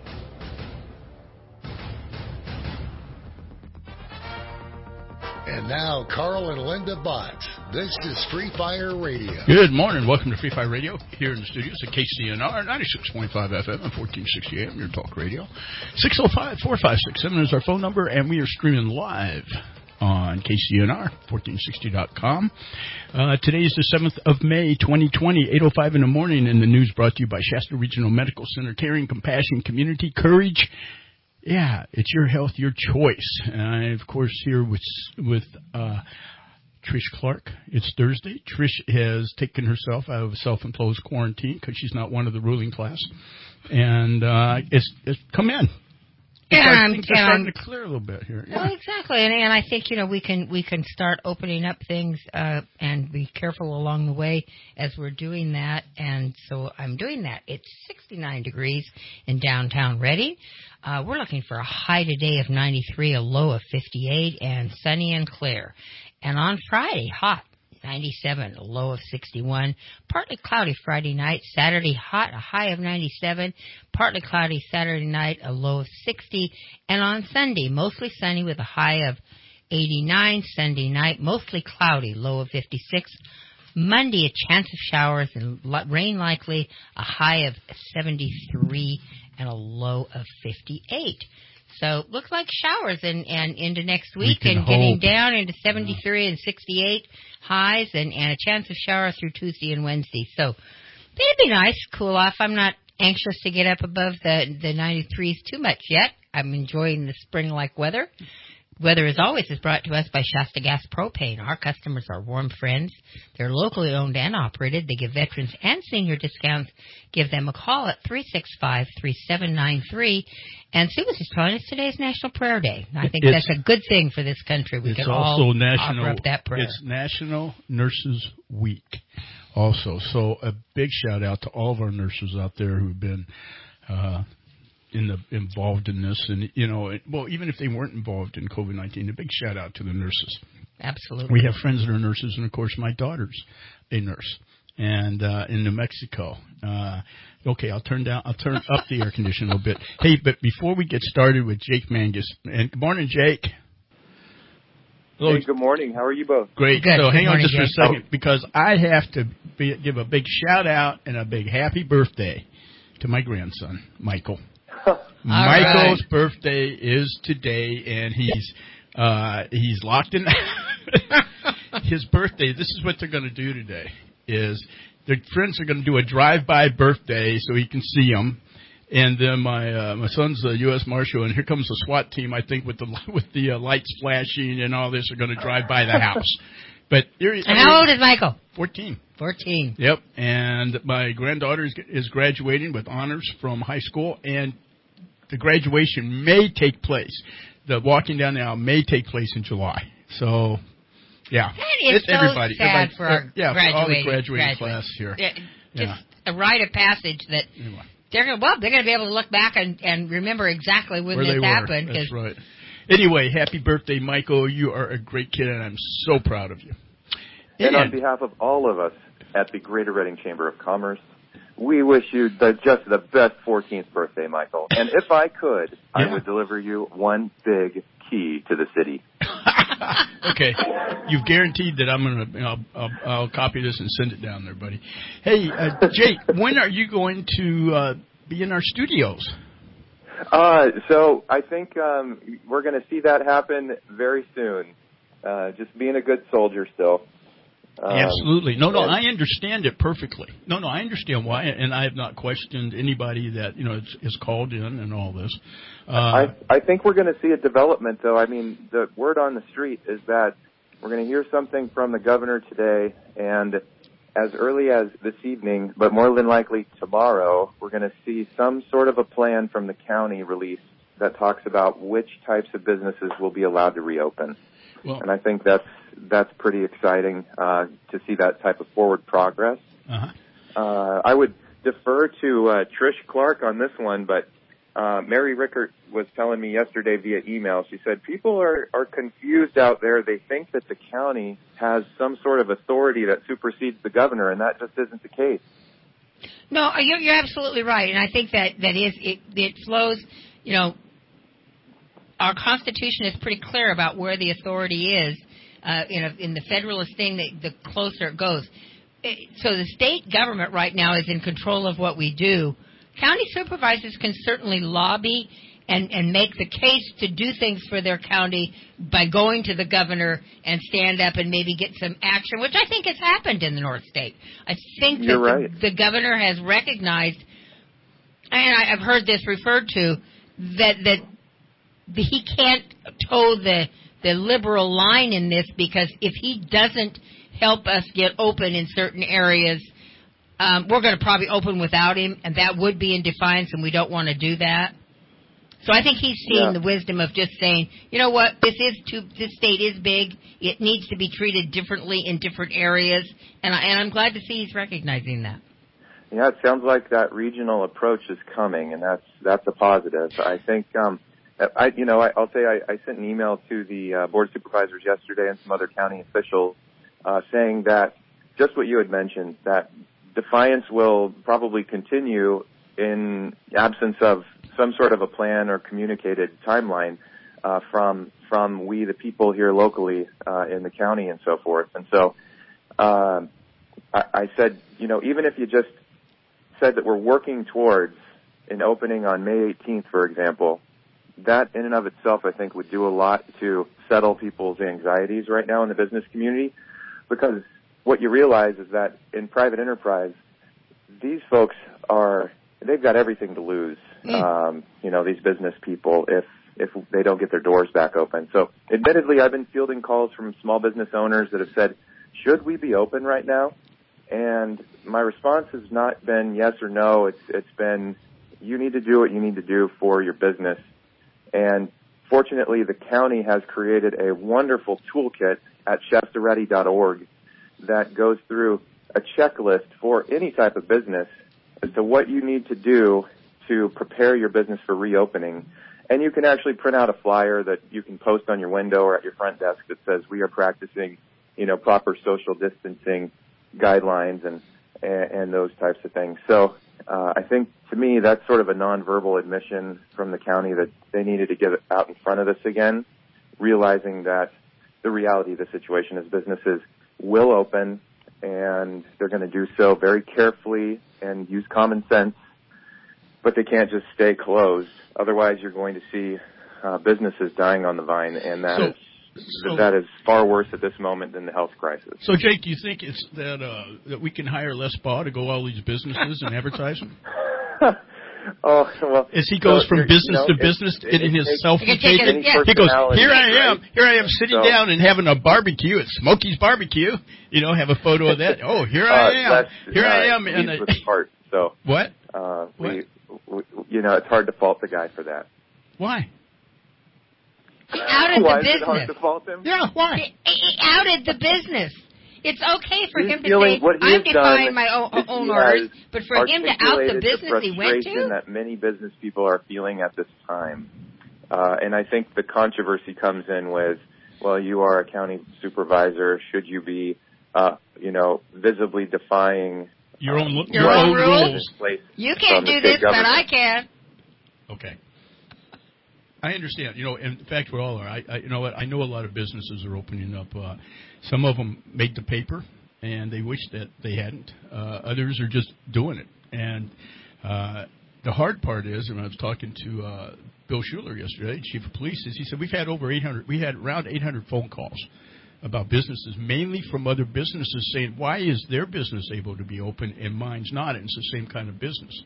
And now, Carl and Linda Bott. This is Free Fire Radio. Good morning. Welcome to Free Fire Radio here in the studios at KCNR 96.5 FM and 1460 AM, your talk radio. 605-4567 is our phone number, and we are streaming live on KCNR1460.com. Today is the 7th of May, 2020, 8:05 in the morning, and the news brought to you by Shasta Regional Medical Center. Caring, compassion, community, courage. Yeah, it's your health, your choice. And I, of course, here with Trish Clark. It's Thursday. Trish has taken herself out of self-imposed quarantine because she's not one of the ruling class. And it's come in. Things are starting to clear a little bit here. Yeah. Well, exactly, and I think we can start opening up things and be careful along the way as we're doing that. And so I'm doing that. It's 69 degrees in downtown Reading. We're looking for a high today of 93, a low of 58, and sunny and clear. And on Friday, hot. 97, a low of 61. Partly cloudy Friday night. Saturday, hot, a high of 97. Partly cloudy Saturday night, a low of 60. And on Sunday, mostly sunny with a high of 89. Sunday night, mostly cloudy, low of 56. Monday, a chance of showers and rain likely, a high of 73 and a low of 58. So looks like showers and into next week and getting down into 73 and 68 highs and a chance of showers through Tuesday and Wednesday. So it'd be nice, cool off. I'm not anxious to get up above the 93s too much yet. I'm enjoying the spring-like weather. Weather, as always, is brought to us by Shasta Gas Propane. Our customers are warm friends. They're locally owned and operated. They give veterans and senior discounts. Give them a call at 365-3793. And Sue was just telling us today is National Prayer Day. I think that's a good thing for this country. We can all offer up that prayer. It's National Nurses Week also. So a big shout-out to all of our nurses out there who've been involved in this, and even if they weren't involved in COVID-19, a big shout out to the nurses. Absolutely. We have friends that are nurses, and of course, my daughter's a nurse, and in New Mexico. Okay, I'll turn up the air conditioning a little bit. Hey, but before we get started with Jake Mangus, and good morning, Jake. Hello. Hey, good morning. How are you both? Great. Good. So hang on just Jake. for a second, because I have to give a big shout out and a big happy birthday to my grandson, Michael. Michael's birthday is today, and he's locked in. His birthday. This is what they're going to do today. Is their friends are going to do a drive-by birthday so he can see them, and then my son's a U.S. Marshal, and here comes the SWAT team. I think with the lights flashing and all this, are going to drive by the house. But and how old is Michael? 14. 14. Yep. And my granddaughter is graduating with honors from high school, and the graduation may take place. The walking down the aisle may take place in July. So, yeah. It's so everybody. Sad for our for all the graduating class here. Just a rite of passage that they're going to be able to look back and remember exactly when this happened. That's right. Anyway, happy birthday, Michael. You are a great kid, and I'm so proud of you. And on behalf of all of us at the Greater Reading Chamber of Commerce, we wish you just the best 14th birthday, Michael. And if I could, I would deliver you one big key to the city. Okay. You've guaranteed that I'll copy this and send it down there, buddy. Hey, Jake, when are you going to be in our studios? So I think we're going to see that happen very soon. Just being a good soldier still. Absolutely. No, I understand it perfectly. No, I understand why, and I have not questioned anybody that, is called in and all this. I think we're going to see a development, though. I mean, the word on the street is that we're going to hear something from the governor today, and as early as this evening, but more than likely tomorrow, we're going to see some sort of a plan from the county released that talks about which types of businesses will be allowed to reopen. Well, and I think that's pretty exciting to see that type of forward progress. I would defer to Trish Clark on this one, but Mary Rickert was telling me yesterday via email, she said people are confused out there. They think that the county has some sort of authority that supersedes the governor, and that just isn't the case. No, you're absolutely right, and I think that it flows, our Constitution is pretty clear about where the authority is. In the Federalist thing, the closer it goes. So the state government right now is in control of what we do. County supervisors can certainly lobby and make the case to do things for their county by going to the governor and stand up and maybe get some action, which I think has happened in the North State. I think that the governor has recognized, and I've heard this referred to, that he can't toe the liberal line in this, because if he doesn't help us get open in certain areas, we're going to probably open without him, and that would be in defiance, and we don't want to do that. So I think he's seeing the wisdom of just saying, you know what, this state is big. It needs to be treated differently in different areas, and I'm glad to see he's recognizing that. Yeah, it sounds like that regional approach is coming, and that's a positive. I think I'll say I sent an email to the Board of Supervisors yesterday and some other county officials saying that just what you had mentioned, that defiance will probably continue in absence of some sort of a plan or communicated timeline from we, the people here locally in the county and so forth. And so I said, even if you just said that we're working towards an opening on May 18th, for example, that in and of itself, I think, would do a lot to settle people's anxieties right now in the business community, because what you realize is that in private enterprise, these folks they've got everything to lose, these business people, if they don't get their doors back open. So admittedly, I've been fielding calls from small business owners that have said, should we be open right now? And my response has not been yes or no. It's been, you need to do what you need to do for your business. And fortunately, the county has created a wonderful toolkit at ShastaReady.org that goes through a checklist for any type of business as to what you need to do to prepare your business for reopening. And you can actually print out a flyer that you can post on your window or at your front desk that says we are practicing, proper social distancing guidelines and those types of things. So I think, to me, that's sort of a nonverbal admission from the county that they needed to get out in front of this again, realizing that the reality of the situation is businesses will open, and they're going to do so very carefully and use common sense, but they can't just stay closed. Otherwise, you're going to see businesses dying on the vine, and that is far worse at this moment than the health crisis. So, Jake, do you think it's that we can hire Les Baugh to go all these businesses and advertise them? Oh, well. As he goes from business to business in his selfie tape, he goes, here I am sitting down and having a barbecue at Smokey's Barbecue. Have a photo of that. Oh, here I am. And with the part, so. What? It's hard to fault the guy for that. Why? He outed the business. Is it hard to fault him? Yeah, why? He outed the business. It's okay for him to say, I'm defying my own orders, but for him to out the business he went to? That many business people are feeling at this time. And I think the controversy comes in with, well, you are a county supervisor. Should you be, visibly defying your own rules? You can't do this, but I can. Okay. I understand. In fact, we all are. I know a lot of businesses are opening up. Some of them made the paper, and they wish that they hadn't. Others are just doing it. And the hard part is, and I was talking to Bill Schuler yesterday, chief of police, he said we had around 800 phone calls about businesses, mainly from other businesses saying, why is their business able to be open and mine's not? And it's the same kind of business.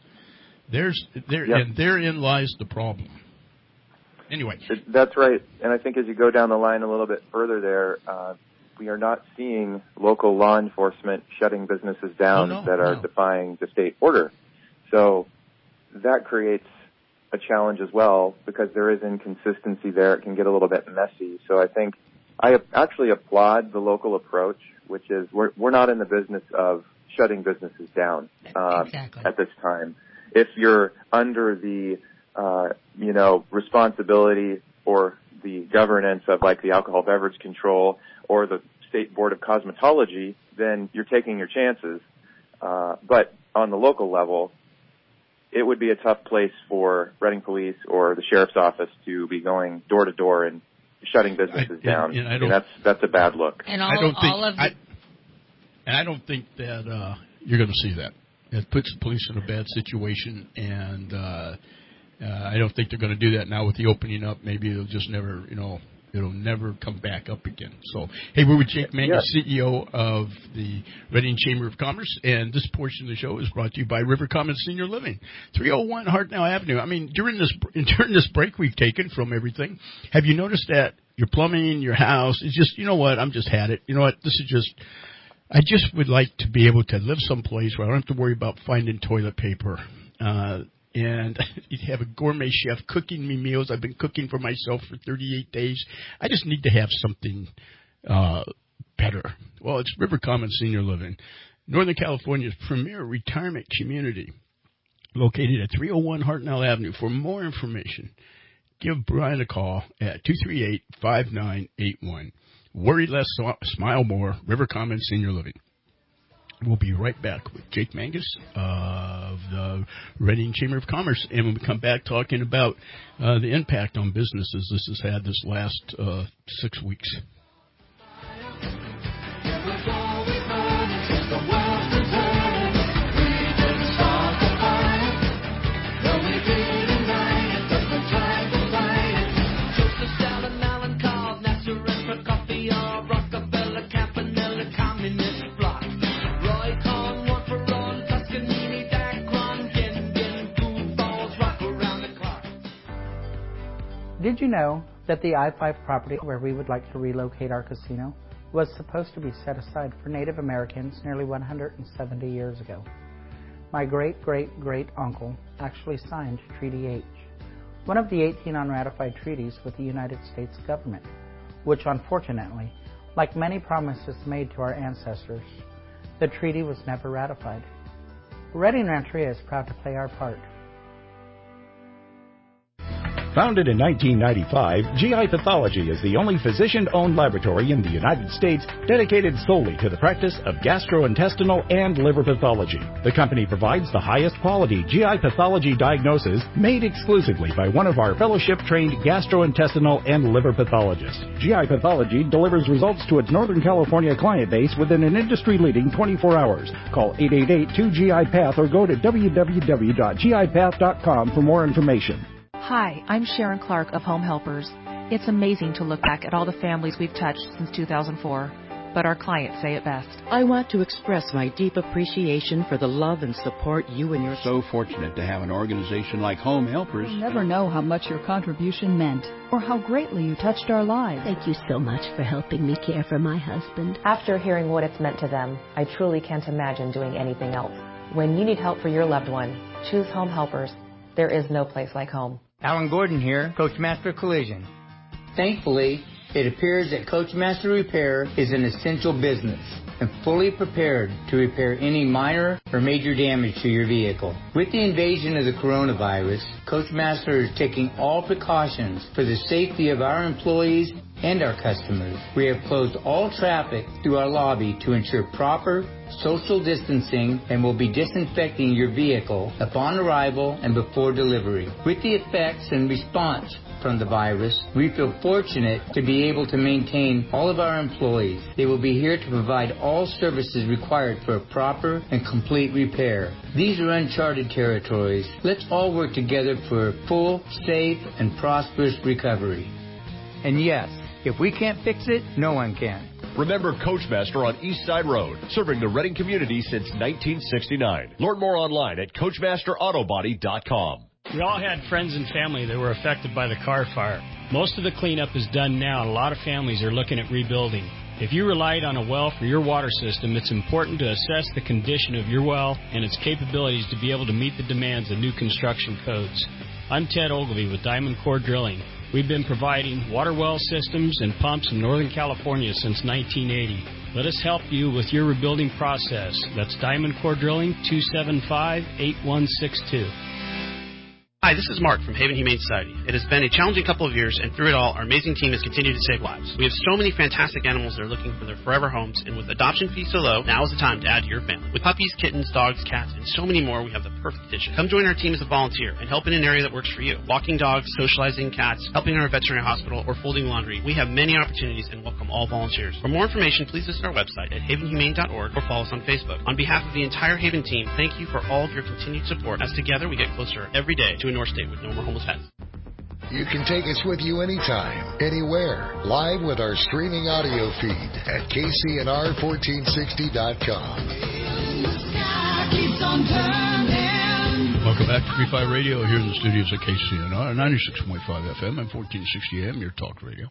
And therein lies the problem. Anyway. That's right. And I think as you go down the line a little bit further there, we are not seeing local law enforcement shutting businesses down that are defying the state order. So that creates a challenge as well because there is inconsistency there. It can get a little bit messy. So I think I actually applaud the local approach, which is we're not in the business of shutting businesses down at this time. If you're under the responsibility or the governance of like the Alcohol Beverage Control or the State Board of Cosmetology, then you're taking your chances. But on the local level, it would be a tough place for Reading Police or the Sheriff's Office to be going door to door and shutting businesses down. And that's a bad look. And I don't think that you're going to see that. It puts the police in a bad situation, and I don't think they're going to do that now with the opening up. Maybe it'll just never, it'll never come back up again. So, hey, we're with Jake Mangus, CEO of the Reading Chamber of Commerce, and this portion of the show is brought to you by River Commons Senior Living, 301 Hartnell Avenue. I mean, during this break we've taken from everything, have you noticed that your plumbing, your house is just, I'm just had it. You know what, I just would like to be able to live someplace where I don't have to worry about finding toilet paper. And you'd have a gourmet chef cooking me meals. I've been cooking for myself for 38 days. I just need to have something better. Well, it's River Commons Senior Living, Northern California's premier retirement community, located at 301 Hartnell Avenue. For more information, give Brian a call at 238-5981. Worry less, smile more. River Commons Senior Living. We'll be right back with Jake Mangus of the Reading Chamber of Commerce. And when we come back talking about the impact on businesses this has had this last 6 weeks. Did you know that the I-5 property where we would like to relocate our casino was supposed to be set aside for Native Americans nearly 170 years ago? My great-great-great-uncle actually signed Treaty H, one of the 18 unratified treaties with the United States government, which unfortunately, like many promises made to our ancestors, the treaty was never ratified. Reading Rancheria is proud to play our part. Founded in 1995, GI Pathology is the only physician-owned laboratory in the United States dedicated solely to the practice of gastrointestinal and liver pathology. The company provides the highest quality GI pathology diagnosis made exclusively by one of our fellowship-trained gastrointestinal and liver pathologists. GI Pathology delivers results to its Northern California client base within an industry-leading 24 hours. Call 888-2GI-PATH or go to www.gipath.com for more information. Hi, I'm Sharon Clark of Home Helpers. It's amazing to look back at all the families we've touched since 2004, but our clients say it best. I want to express my deep appreciation for the love and support you and your... So fortunate to have an organization like Home Helpers. You'll never know how much your contribution meant or how greatly you touched our lives. Thank you so much for helping me care for my husband. After hearing what it's meant to them, I truly can't imagine doing anything else. When you need help for your loved one, choose Home Helpers. There is no place like home. Alan Gordon here, Coachmaster Collision. Thankfully, it appears that Coachmaster Repair is an essential business and fully prepared to repair any minor or major damage to your vehicle. With the invasion of the coronavirus, Coachmaster is taking all precautions for the safety of our employees and our customers. We have closed all traffic through our lobby to ensure proper social distancing and will be disinfecting your vehicle upon arrival and before delivery. With the effects and response from the virus, we feel fortunate to be able to maintain all of our employees. They will be here to provide all services required for a proper and complete repair. These are uncharted territories. Let's all work together for a full, safe, and prosperous recovery. And yes, if we can't fix it, no one can. Remember Coachmaster on East Side Road, serving the Reading community since 1969. Learn more online at CoachmasterAutobody.com. We all had friends and family that were affected by the car fire. Most of the cleanup is done now, and a lot of families are looking at rebuilding. If you relied on a well for your water system, it's important to assess the condition of your well and its capabilities to be able to meet the demands of new construction codes. I'm Ted Ogilvie with Diamond Core Drilling. We've been providing water well systems and pumps in Northern California since 1980. Let us help you with your rebuilding process. That's Diamond Core Drilling, 275-8162. Hi, this is Mark from Haven Humane Society. It has been a challenging couple of years, and through it all, our amazing team has continued to save lives. We have so many fantastic animals that are looking for their forever homes, and with adoption fees so low, now is the time to add to your family. With puppies, kittens, dogs, cats, and so many more, we have the perfect addition. Come join our team as a volunteer and help in an area that works for you. Walking dogs, socializing cats, helping in our veterinary hospital, or folding laundry. We have many opportunities and welcome all volunteers. For more information, please visit our website at havenhumane.org or follow us on Facebook. On behalf of the entire Haven team, thank you for all of your continued support, as together we get closer every day to a North State with no more homeless pets. You can take us with you anytime, anywhere, live with our streaming audio feed at KCNR1460.com. Welcome back to 35 Radio here in the studios at KCNR, 96.5 FM and 1460 AM, your talk radio.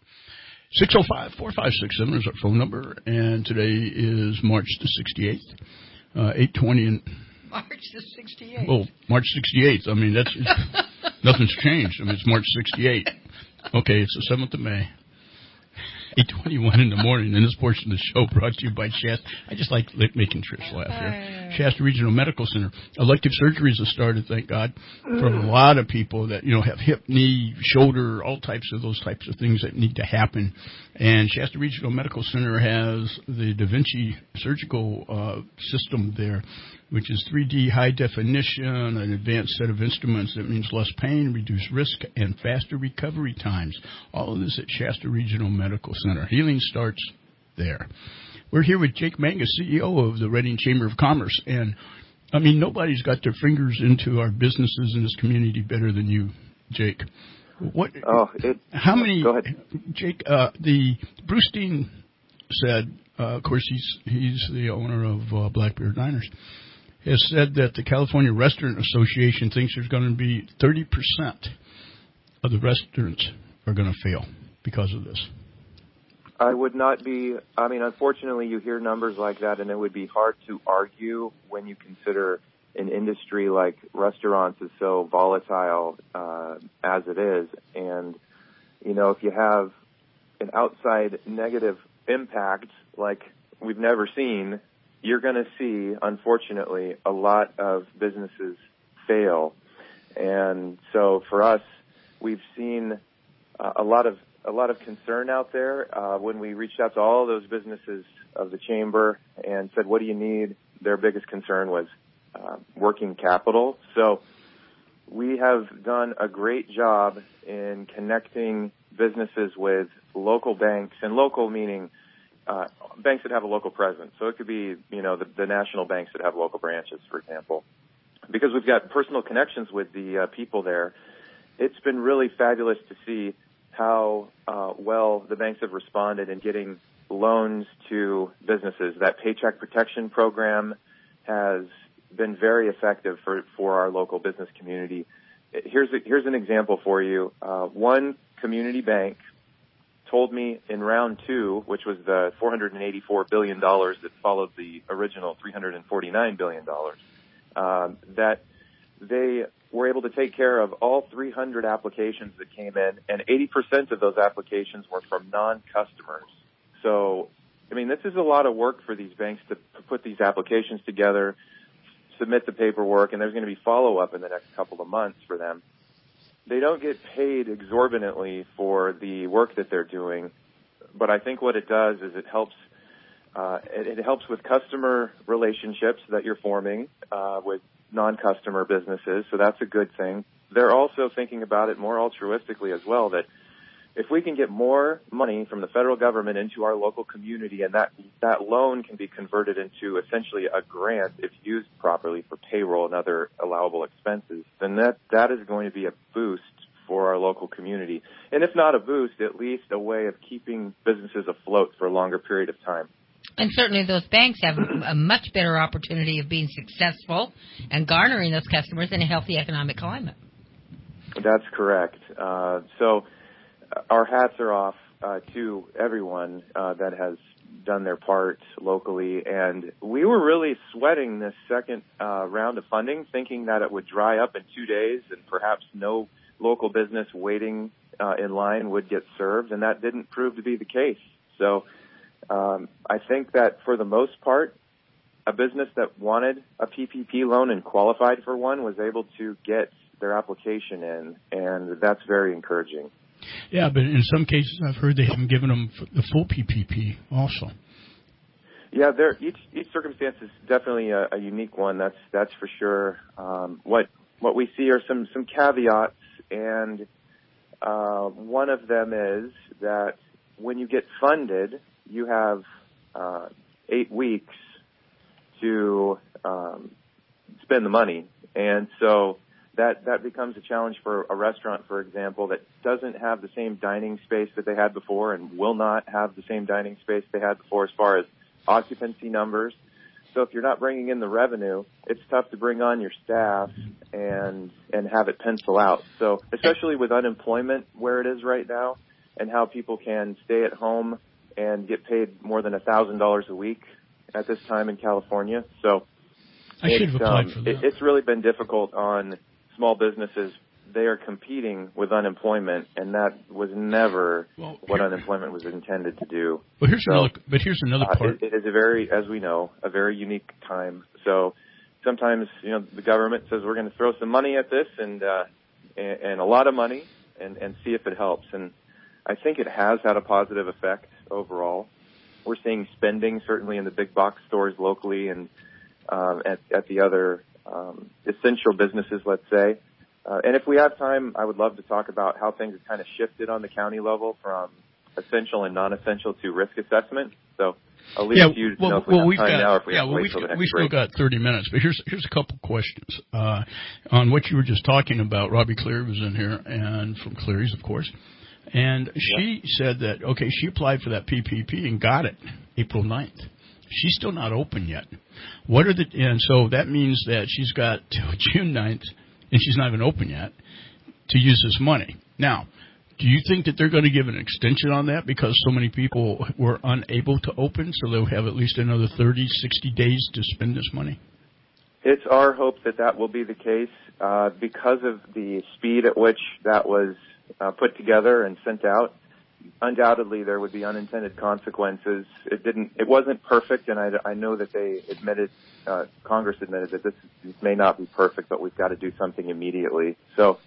605-4567 is our phone number, and today is March the 68th, 8:20 and... March the 68th. Well, March 68th. I mean, that's... Nothing's changed. I mean, it's March 68. Okay, it's the 7th of May. 8:21 in the morning, and this portion of the show brought to you by Shasta. I just like making Trish laugh here. Shasta Regional Medical Center. Elective surgeries have started, thank God, for a lot of people that, have hip, knee, shoulder, all types of those types of things that need to happen. And Shasta Regional Medical Center has the Da Vinci surgical system there, which is 3D high definition, an advanced set of instruments that means less pain, reduced risk, and faster recovery times. All of this at Shasta Regional Medical Center. Healing starts there. We're here with Jake Mangus, CEO of the Reading Chamber of Commerce. And, I mean, nobody's got their fingers into our businesses in this community better than you, Jake. How many? Go ahead. Jake, the Bruce Dean said, of course, he's the owner of Blackbeard Diners, has said that the California Restaurant Association thinks there's going to be 30% of the restaurants are going to fail because of this. I would not be, unfortunately, you hear numbers like that, and it would be hard to argue when you consider an industry like restaurants is so volatile as it is. And, if you have an outside negative impact like we've never seen, you're going to see, unfortunately, a lot of businesses fail. And so for us, we've seen a lot of concern out there. When we reached out to all those businesses of the chamber and said, what do you need? Their biggest concern was working capital. So we have done a great job in connecting businesses with local banks, and local meaning banks that have a local presence. So it could be, the national banks that have local branches, for example. Because we've got personal connections with the people there, it's been really fabulous to see how well the banks have responded in getting loans to businesses. That Paycheck Protection Program has been very effective for our local business community. Here's an example for you. One community bank told me in round two, which was the $484 billion that followed the original $349 billion, that they were able to take care of all 300 applications that came in, and 80% of those applications were from non-customers. So, this is a lot of work for these banks to put these applications together, submit the paperwork, and there's going to be follow-up in the next couple of months for them. They don't get paid exorbitantly for the work that they're doing, but I think what it does is it helps with customer relationships that you're forming with non-customer businesses, so that's a good thing. they're also thinking about it more altruistically as well, that if we can get more money from the federal government into our local community, and that loan can be converted into essentially a grant if used properly for payroll and other allowable expenses, then that is going to be a boost for our local community. And if not a boost, at least a way of keeping businesses afloat for a longer period of time. And certainly those banks have a much better opportunity of being successful and garnering those customers in a healthy economic climate. That's correct. So our hats are off to everyone that has done their part locally. And we were really sweating this second round of funding, thinking that it would dry up in 2 days and perhaps no local business waiting in line would get served. And that didn't prove to be the case. So I think that for the most part, a business that wanted a PPP loan and qualified for one was able to get their application in, and that's very encouraging. Yeah, but in some cases I've heard they haven't given them the full PPP also. Yeah, each circumstance is definitely a unique one. That's for sure. What we see are some caveats, and one of them is that when you get funded, you have 8 weeks to spend the money, and so that becomes a challenge for a restaurant, for example, that doesn't have the same dining space that they had before and will not have the same dining space they had before as far as occupancy numbers. So if you're not bringing in the revenue, it's tough to bring on your staff and have it pencil out. So especially with unemployment where it is right now and how people can stay at home and get paid more than $1,000 a week at this time in California. So I should have applied for that. It's really been difficult on small businesses. They are competing with unemployment, and that was never what unemployment was intended to do. Well, here's another part. It is a very, as we know, a very unique time. So sometimes, the government says we're going to throw some money at this and a lot of money and see if it helps. And I think it has had a positive effect overall. We're seeing spending certainly in the big box stores locally and at the other essential businesses, let's say. And if we have time, I would love to talk about how things have kind of shifted on the county level from essential and non-essential to risk assessment. So I'll leave it to you to know if we have time now or if we have to wait till the next break. We still got 30 minutes, but here's a couple questions. On what you were just talking about, Robbie Cleary was in here, and from Cleary's, of course. And she said that, she applied for that PPP and got it April 9th. She's still not open yet. And so that means that she's got till June 9th, and she's not even open yet, to use this money. Now, do you think that they're going to give an extension on that because so many people were unable to open, so they'll have at least another 30, 60 days to spend this money? It's our hope that will be the case because of the speed at which that was put together and sent out. Undoubtedly, there would be unintended consequences. It wasn't perfect, and I know that they admitted, Congress admitted that this may not be perfect, but we've got to do something immediately. So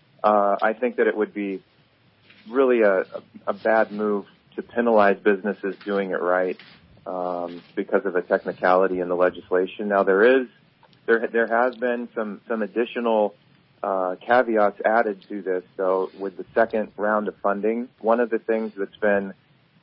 I think that it would be really a bad move to penalize businesses doing it right because of a technicality in the legislation. Now there has been some additional caveats added to this, though, with the second round of funding. One of the things that's been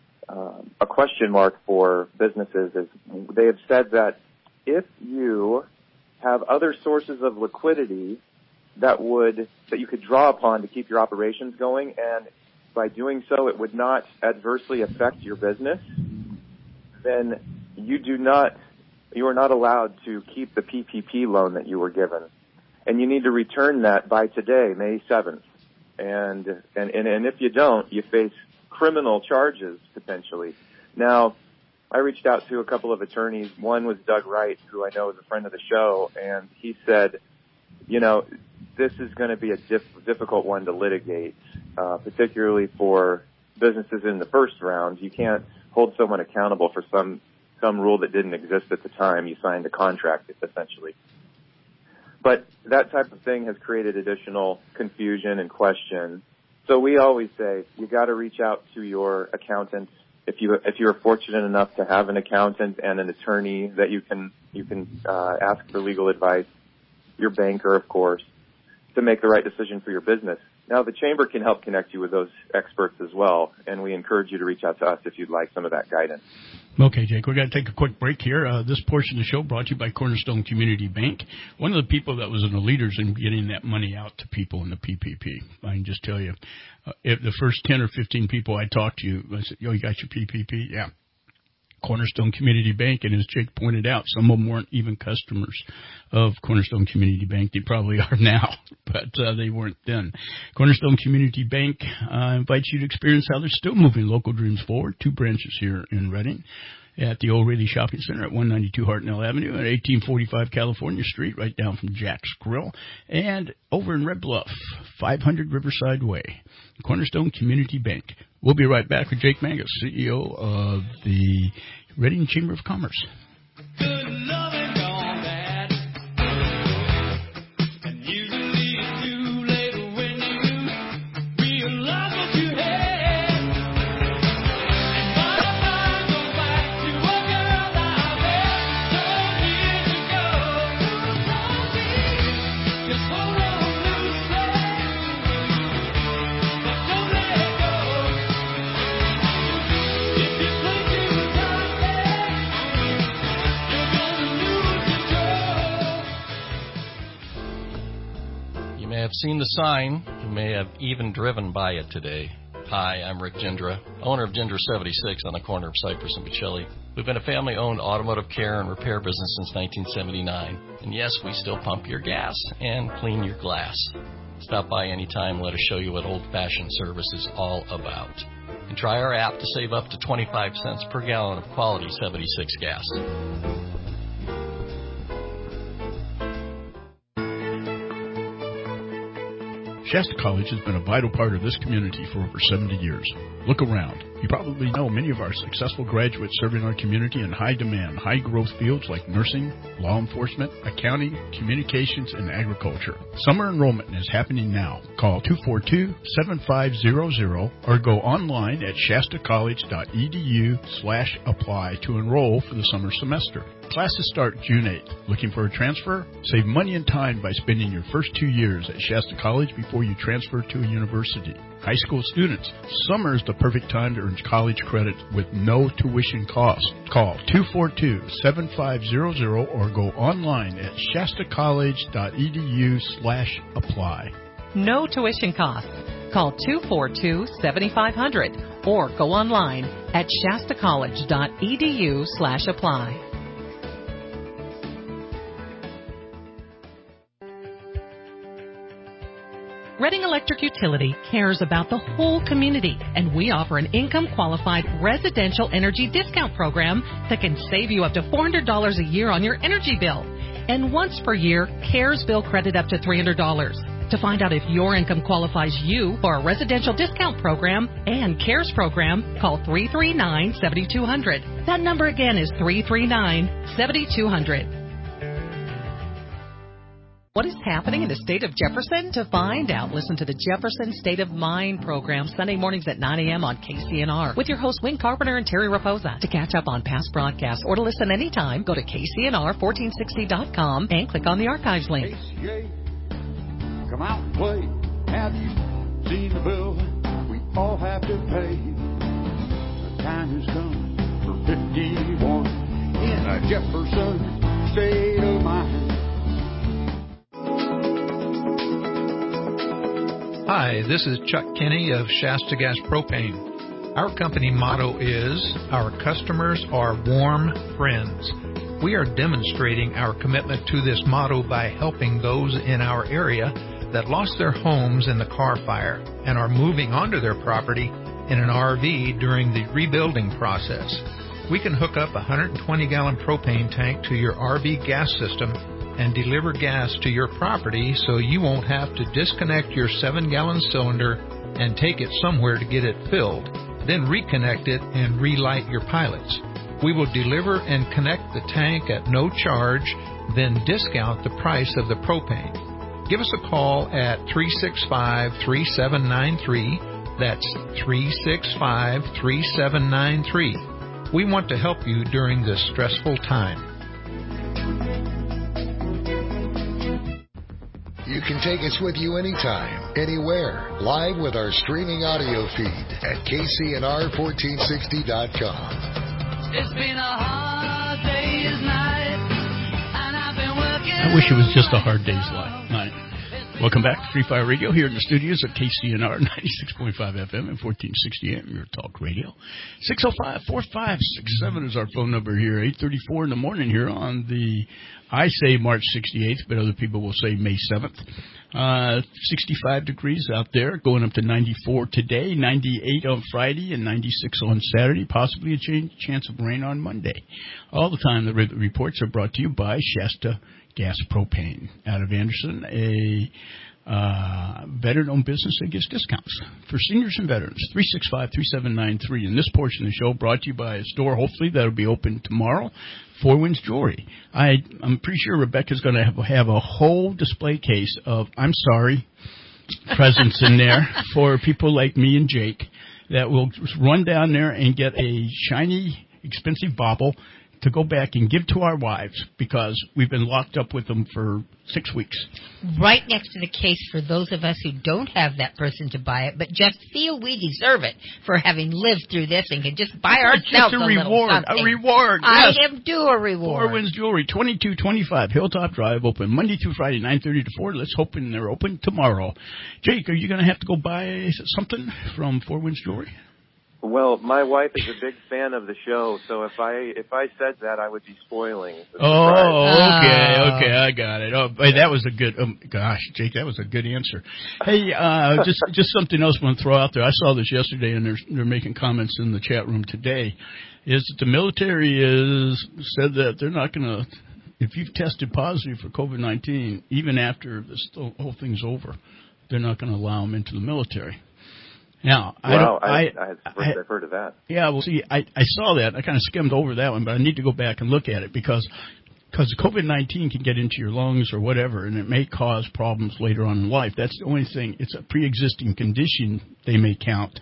a question mark for businesses is they have said that if you have other sources of liquidity that you could draw upon to keep your operations going, and by doing so it would not adversely affect your business, then you are not allowed to keep the PPP loan that you were given. And you need to return that by today, May 7th. And if you don't, you face criminal charges potentially. Now, I reached out to a couple of attorneys. One was Doug Wright, who I know is a friend of the show, and he said, this is going to be a difficult one to litigate, particularly for businesses in the first round. You can't hold someone accountable for some rule that didn't exist at the time you signed a contract, essentially. But that type of thing has created additional confusion and question. So we always say you got to reach out to your accountant. If you're fortunate enough to have an accountant and an attorney that you can ask for legal advice, your banker, of course. to make the right decision for your business. Now, the Chamber can help connect you with those experts as well, and we encourage you to reach out to us if you'd like some of that guidance. Okay, Jake, we're going to take a quick break here. This portion of the show brought to you by Cornerstone Community Bank. One of the people that was in the leaders in getting that money out to people in the PPP. I can just tell you, if the first 10 or 15 people I talked to, I said, yo, you got your PPP? Yeah. Cornerstone Community Bank, and as Jake pointed out, some of them weren't even customers of Cornerstone Community Bank. They probably are now, but they weren't then. Cornerstone Community Bank invites you to experience how they're still moving local dreams forward. 2 branches here in Reading, at the O'Reilly Shopping Center at 192 Hartnell Avenue at 1845 California Street, right down from Jack's Grill, and over in Red Bluff, 500 Riverside Way, Cornerstone Community Bank. We'll be right back with Jake Mangus, CEO of the Reading Chamber of Commerce. Seen the sign. You may have even driven by it today. Hi, I'm Rick Gindra, owner of Gindra 76 on the corner of Cypress and Bocelli. We've been a family-owned automotive care and repair business since 1979. And yes, we still pump your gas and clean your glass. Stop by anytime and let us show you what old-fashioned service is all about. And try our app to save up to 25 cents per gallon of quality 76 gas. Shasta College has been a vital part of this community for over 70 years. Look around. You probably know many of our successful graduates serving our community in high-demand, high-growth fields like nursing, law enforcement, accounting, communications, and agriculture. Summer enrollment is happening now. Call 242-7500 or go online at shastacollege.edu/apply to enroll for the summer semester. Classes start June 8th. Looking for a transfer? Save money and time by spending your first 2 years at Shasta College before you transfer to a university. High school students, summer is the perfect time to earn college credit with no tuition cost. Call 242-7500 or go online at shastacollege.edu/apply. No tuition costs. Call 242-7500 or go online at shastacollege.edu/apply. Reading Electric Utility cares about the whole community, and we offer an income-qualified residential energy discount program that can save you up to $400 a year on your energy bill. And once per year, CARES bill credit up to $300. To find out if your income qualifies you for a residential discount program and CARES program, call 339-7200. That number again is 339-7200. What is happening in the state of Jefferson? To find out, listen to the Jefferson State of Mind program Sunday mornings at 9 a.m. on KCNR with your hosts Wayne Carpenter and Terry Raposa. To catch up on past broadcasts or to listen anytime, go to KCNR1460.com and click on the archives link. KCA, come out and play. Have you seen the bill we all have to pay? The time has come for 51 in a Jefferson State of Mind. Hi, this is Chuck Kinney of Shasta Gas Propane. Our company motto is, our customers are warm friends. We are demonstrating our commitment to this motto by helping those in our area that lost their homes in the car fire and are moving onto their property in an RV during the rebuilding process. We can hook up a 120-gallon propane tank to your RV gas system and deliver gas to your property so you won't have to disconnect your 7-gallon cylinder and take it somewhere to get it filled, then reconnect it and relight your pilots. We will deliver and connect the tank at no charge, then discount the price of the propane. Give us a call at 365-3793. That's 365-3793. We want to help you during this stressful time. You can take us with you anytime, anywhere, live with our streaming audio feed at KCNR1460.com. It's been a hard day's night, and I've been working. I wish it was just a hard day's night. Welcome back to Free Fire Radio here in the studios of KCNR 96.5 FM and 1460 AM, your talk radio. 605-4567 is our phone number here. 8:34 in the morning here on the, I say March 68th, but other people will say May 7th. 65 degrees out there, going up to 94 today, 98 on Friday, and 96 on Saturday, possibly a chance of rain on Monday. All the time, the reports are brought to you by Shasta Gas Propane out of Anderson, a veteran-owned business that gives discounts for seniors and veterans. 365-3793. And this portion of the show brought to you by a store, hopefully, that will be open tomorrow, Four Winds Jewelry. I'm pretty sure Rebecca's going to have a whole display case of, I'm sorry, presents in there for people like me and Jake that will run down there and get a shiny, expensive bauble to go back and give to our wives because we've been locked up with them for 6 weeks. Right next to the case for those of us who don't have that person to buy it, but just feel we deserve it for having lived through this and can just buy ourselves a reward. Little a reward. I Yes. am due a reward. Four Winds Jewelry, 2225 Hilltop Drive, open Monday through Friday, 9:30 to 4. Let's hope they're open tomorrow. Jake, are you going to have to go buy something from Four Winds Jewelry? Well, my wife is a big fan of the show, so if I said that, I would be spoiling the surprise. Oh, okay, I got it. Oh, boy, that was a good. Gosh, Jake, that was a good answer. Hey, just something else I want to throw out there. I saw this yesterday, and they're making comments in the chat room today. Is that the military said that they're not going to, if you've tested positive for COVID-19, even after this whole thing's over, they're not going to allow them into the military. Now, I've heard of that. Yeah, well, see, I saw that. I kind of skimmed over that one, but I need to go back and look at it because COVID-19 can get into your lungs or whatever, and it may cause problems later on in life. That's the only thing. It's a pre-existing condition they may count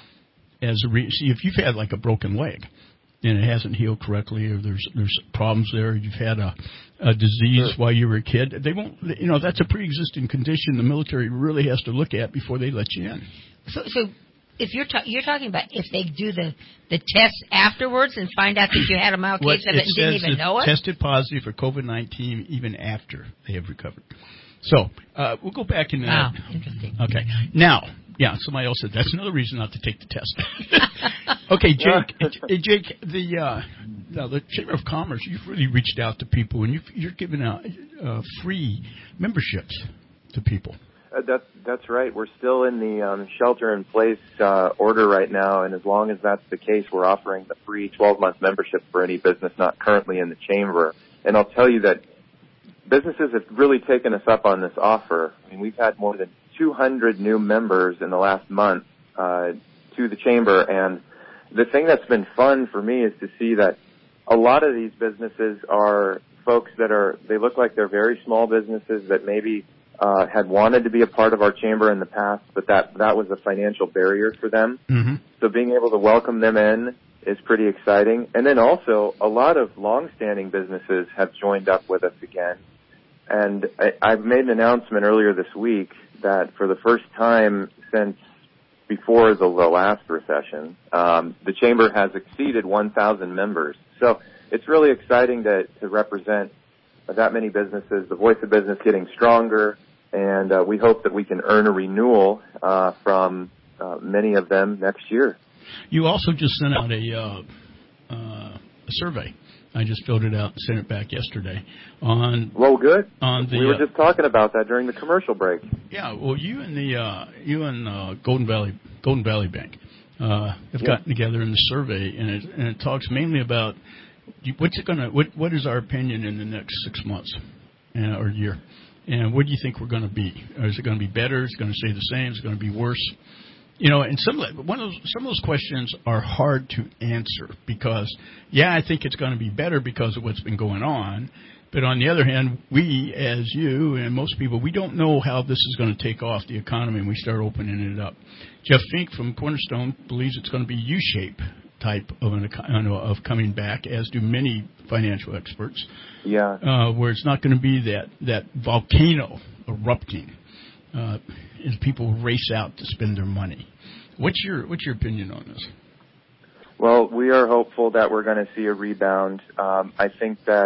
as a see, if you've had like a broken leg and it hasn't healed correctly, or there's problems there, you've had a disease while you were a kid, they won't. That's a pre-existing condition the military really has to look at before they let you in. So if you're talking about if they do the tests afterwards and find out that you had a mild case of it and didn't even know it? Tested positive for COVID-19 even after they have recovered. So we'll go back and wow, interesting. Okay, now. Yeah, somebody else said that's another reason not to take the test. Okay, Jake, the Chamber of Commerce, you've really reached out to people, and you're giving out free memberships to people. That's right. We're still in the shelter-in-place order right now, and as long as that's the case, we're offering the free 12-month membership for any business not currently in the Chamber. And I'll tell you that businesses have really taken us up on this offer. I mean, we've had more than 200 new members in the last month to the Chamber, and the thing that's been fun for me is to see that a lot of these businesses are folks that they look like they're very small businesses that maybe had wanted to be a part of our Chamber in the past, but that was a financial barrier for them. Mm-hmm. So being able to welcome them in is pretty exciting. And then also, a lot of long-standing businesses have joined up with us again. And I've made an announcement earlier this week that for the first time since before the last recession, the Chamber has exceeded 1,000 members. So it's really exciting to represent that many businesses, the voice of business getting stronger, and we hope that we can earn a renewal from many of them next year. You also just sent out a survey. I just filled it out and sent it back yesterday. Well, good. We were just talking about that during the commercial break. Yeah, well, you and Golden Valley Bank have gotten together in the survey, and it talks mainly about what is our opinion in the next 6 months or year, and what do you think we're going to be? Is it going to be better? Is it going to stay the same? Is it going to be worse? And some of those questions are hard to answer because, I think it's going to be better because of what's been going on. But on the other hand, we, as you and most people, we don't know how this is going to take off the economy when we start opening it up. Jeff Fink from Cornerstone believes it's going to be U-shape type of coming back, as do many financial experts. Yeah. Where it's not going to be that volcano erupting as people race out to spend their money. What's your opinion on this? Well, we are hopeful that we're going to see a rebound. I think that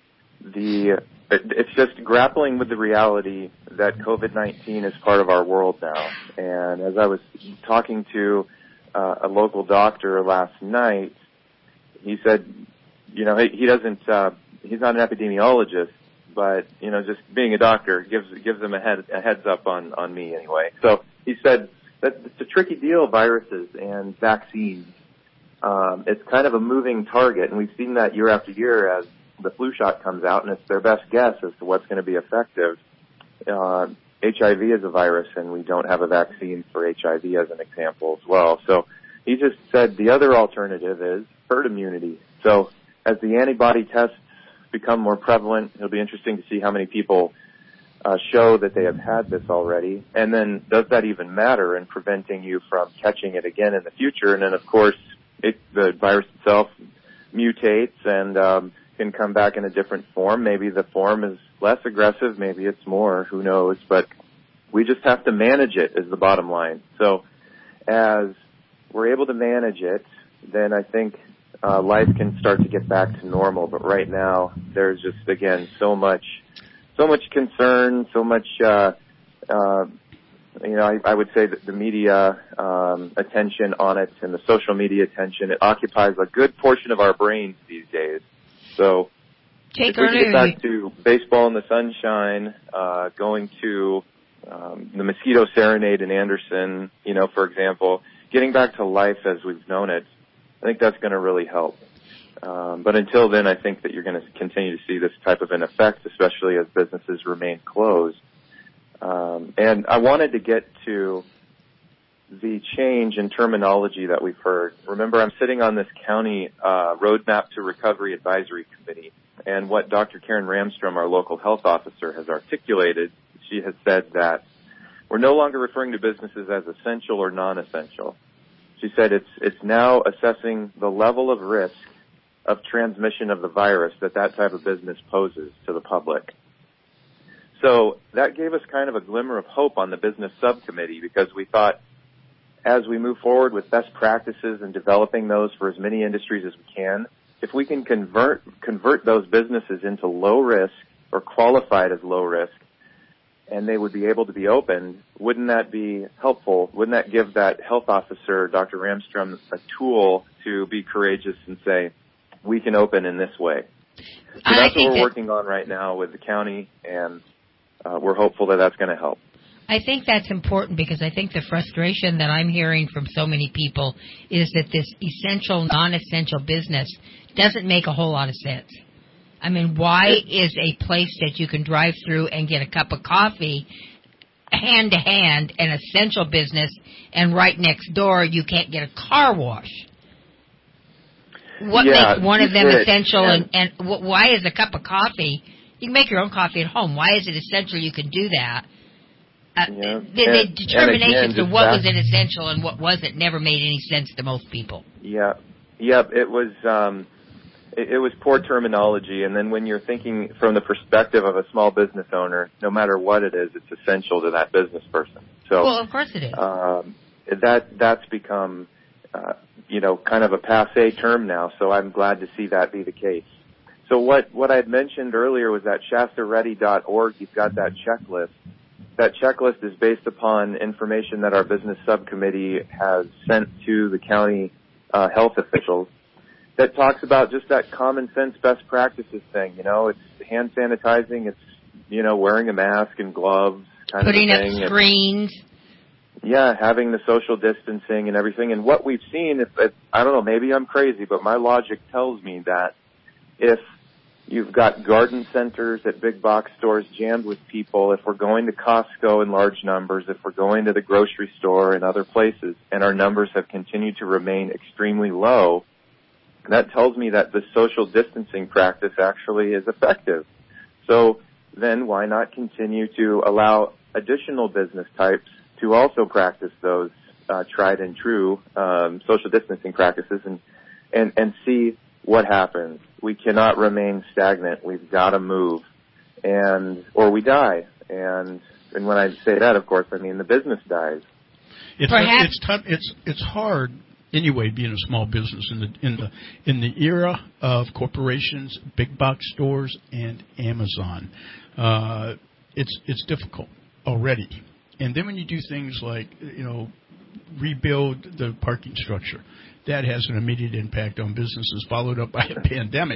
it's just grappling with the reality that COVID-19 is part of our world now. And as I was talking to a local doctor last night, he said, he's not an epidemiologist, but, just being a doctor gives him a heads up on me anyway. So he said that it's a tricky deal, viruses and vaccines. It's kind of a moving target, and we've seen that year after year as the flu shot comes out, and it's their best guess as to what's going to be effective. HIV is a virus, and we don't have a vaccine for HIV as an example as well. So he just said the other alternative is herd immunity. So as the antibody tests become more prevalent, it'll be interesting to see how many people show that they have had this already. And then does that even matter in preventing you from catching it again in the future? And then, of course, the virus itself mutates and can come back in a different form. Maybe the form is less aggressive, maybe it's more, who knows. But we just have to manage it is the bottom line. So as we're able to manage it, then I think life can start to get back to normal. But right now, there's just, again, so much concern, so much, I would say that the media attention on it and the social media attention, it occupies a good portion of our brains these days. So if we get back to baseball in the sunshine, going to the Mosquito Serenade in Anderson, for example, getting back to life as we've known it, I think that's going to really help. But until then, I think that you're going to continue to see this type of an effect, especially as businesses remain closed. And I wanted to get to the change in terminology that we've heard. Remember, I'm sitting on this county Roadmap to Recovery Advisory Committee, and what Dr. Karen Ramstrom, our local health officer, has articulated, she has said that we're no longer referring to businesses as essential or non-essential. She said it's now assessing the level of risk of transmission of the virus that type of business poses to the public. So that gave us kind of a glimmer of hope on the business subcommittee, because we thought as we move forward with best practices and developing those for as many industries as we can, if we can convert those businesses into low risk or qualified as low risk, and they would be able to be opened, wouldn't that be helpful? Wouldn't that give that health officer, Dr. Ramstrom, a tool to be courageous and say, we can open in this way? So that's what we're working on right now with the county, and we're hopeful that that's going to help. I think that's important, because I think the frustration that I'm hearing from so many people is that this essential, non-essential business doesn't make a whole lot of sense. I mean, why is a place that you can drive through and get a cup of coffee hand to hand an essential business, and right next door you can't get a car wash? What makes one of them essential, and why is a cup of coffee? You can make your own coffee at home. Why is it essential you can do that? The determinations of what was an essential and what wasn't never made any sense to most people. Yeah. It was poor terminology, and then when you're thinking from the perspective of a small business owner, no matter what it is, it's essential to that business person. So, well, of course it is. That's become, kind of a passé term now. So I'm glad to see that be the case. So what I had mentioned earlier was that ShastaReady.org, you've got that checklist. That checklist is based upon information that our business subcommittee has sent to the county health officials that talks about just that common sense best practices thing. It's hand sanitizing, it's, wearing a mask and gloves kind putting of thing. Putting up screens. Having the social distancing and everything. And what we've seen, I don't know, maybe I'm crazy, but my logic tells me that if you've got garden centers at big box stores jammed with people, if we're going to Costco in large numbers, if we're going to the grocery store and other places, and our numbers have continued to remain extremely low, that tells me that the social distancing practice actually is effective. So then why not continue to allow additional business types to also practice those tried and true social distancing practices and see what happens. We cannot remain stagnant. We've got to move, or we die. And when I say that, of course, I mean the business dies. It's hard anyway being a small business in the era of corporations, big box stores, and Amazon. It's difficult already. And then when you do things like, rebuild the parking structure, that has an immediate impact on businesses, followed up by a pandemic.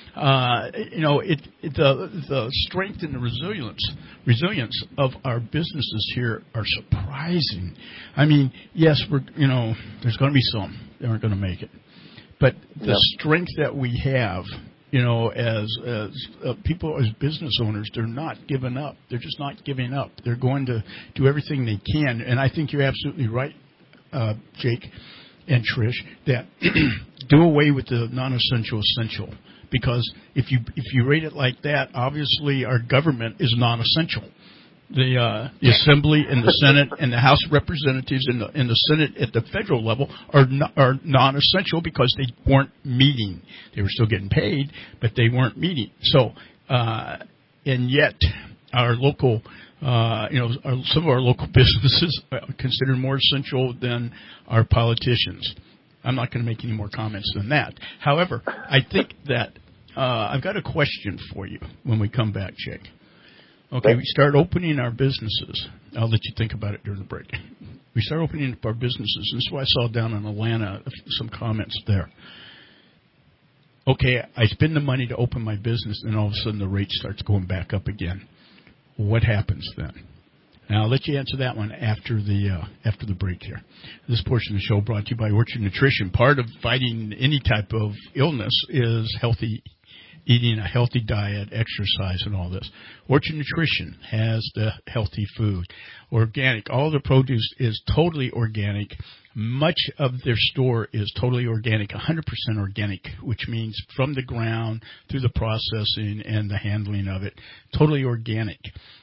The strength and the resilience of our businesses here are surprising. I mean, yes, there's going to be some that aren't going to make it, but the strength that we have, as people, as business owners, they're not giving up. They're just not giving up. They're going to do everything they can. And I think you're absolutely right, Jake and Trish, that do away with the non-essential essential. Because if you rate it like that, obviously our government is non-essential. The Assembly and the Senate and the House of Representatives and the Senate at the federal level are non-essential because they weren't meeting. They were still getting paid, but they weren't meeting. So, and yet our local, some of our local businesses are considered more essential than our politicians. I'm not going to make any more comments than that. However, I think that I've got a question for you when we come back, Jake. Okay, we start opening our businesses. I'll let you think about it during the break. We start opening up our businesses. This is what I saw down in Atlanta, some comments there. Okay, I spend the money to open my business, and all of a sudden the rate starts going back up again. What happens then? Now, I'll let you answer that one after the break here. This portion of the show brought to you by Orchard Nutrition. Part of fighting any type of illness is eating a healthy diet, exercise, and all this. Orchard Nutrition has the healthy food. Organic. All the produce is totally organic. Much of their store is totally organic, 100% organic, which means from the ground through the processing and the handling of it. Totally organic.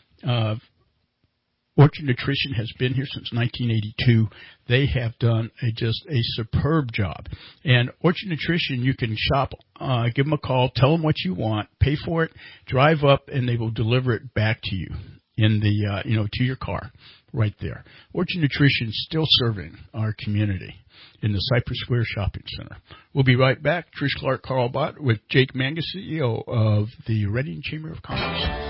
Orchard Nutrition has been here since 1982. They have done just a superb job. And Orchard Nutrition, you can shop, give them a call, tell them what you want, pay for it, drive up, and they will deliver it back to you in the, to your car right there. Orchard Nutrition is still serving our community in the Cypress Square Shopping Center. We'll be right back. Trish Clark Carlbott with Jake Mangus, CEO of the Reading Chamber of Commerce.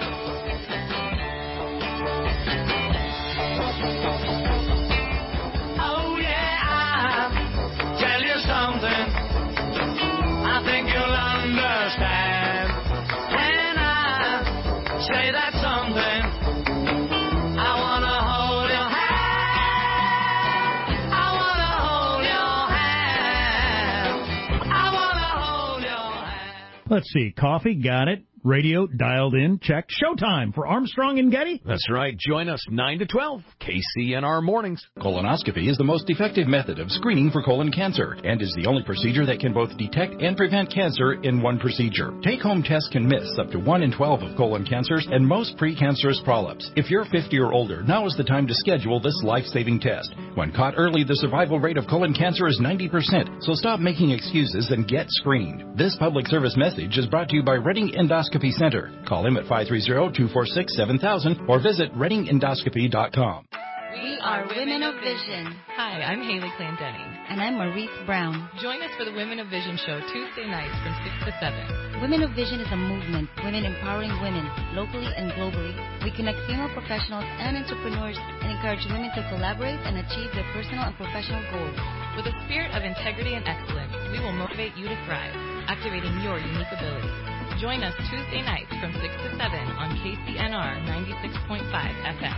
Let's see. Coffee, got it. Radio, dialed in, check. Showtime for Armstrong and Getty. That's right. Join us 9 to 12, KCNR Mornings. Colonoscopy is the most effective method of screening for colon cancer and is the only procedure that can both detect and prevent cancer in one procedure. Take-home tests can miss up to 1 in 12 of colon cancers and most precancerous polyps. If you're 50 or older, now is the time to schedule this life-saving test. When caught early, the survival rate of colon cancer is 90%, so stop making excuses and get screened. This public service message is brought to you by Reading Endoscopy Center. Call him at 530-246-7000 or visit readingendoscopy.com. We are Women of Vision. Hi, I'm Haley Clendenning. And I'm Maurice Brown. Join us for the Women of Vision show Tuesday nights from 6 to 7. Women of Vision is a movement, women empowering women, locally and globally. We connect female professionals and entrepreneurs and encourage women to collaborate and achieve their personal and professional goals. With a spirit of integrity and excellence, we will motivate you to thrive, activating your unique abilities. Join us Tuesday nights from 6 to 7 on KCNR 96.5 FM.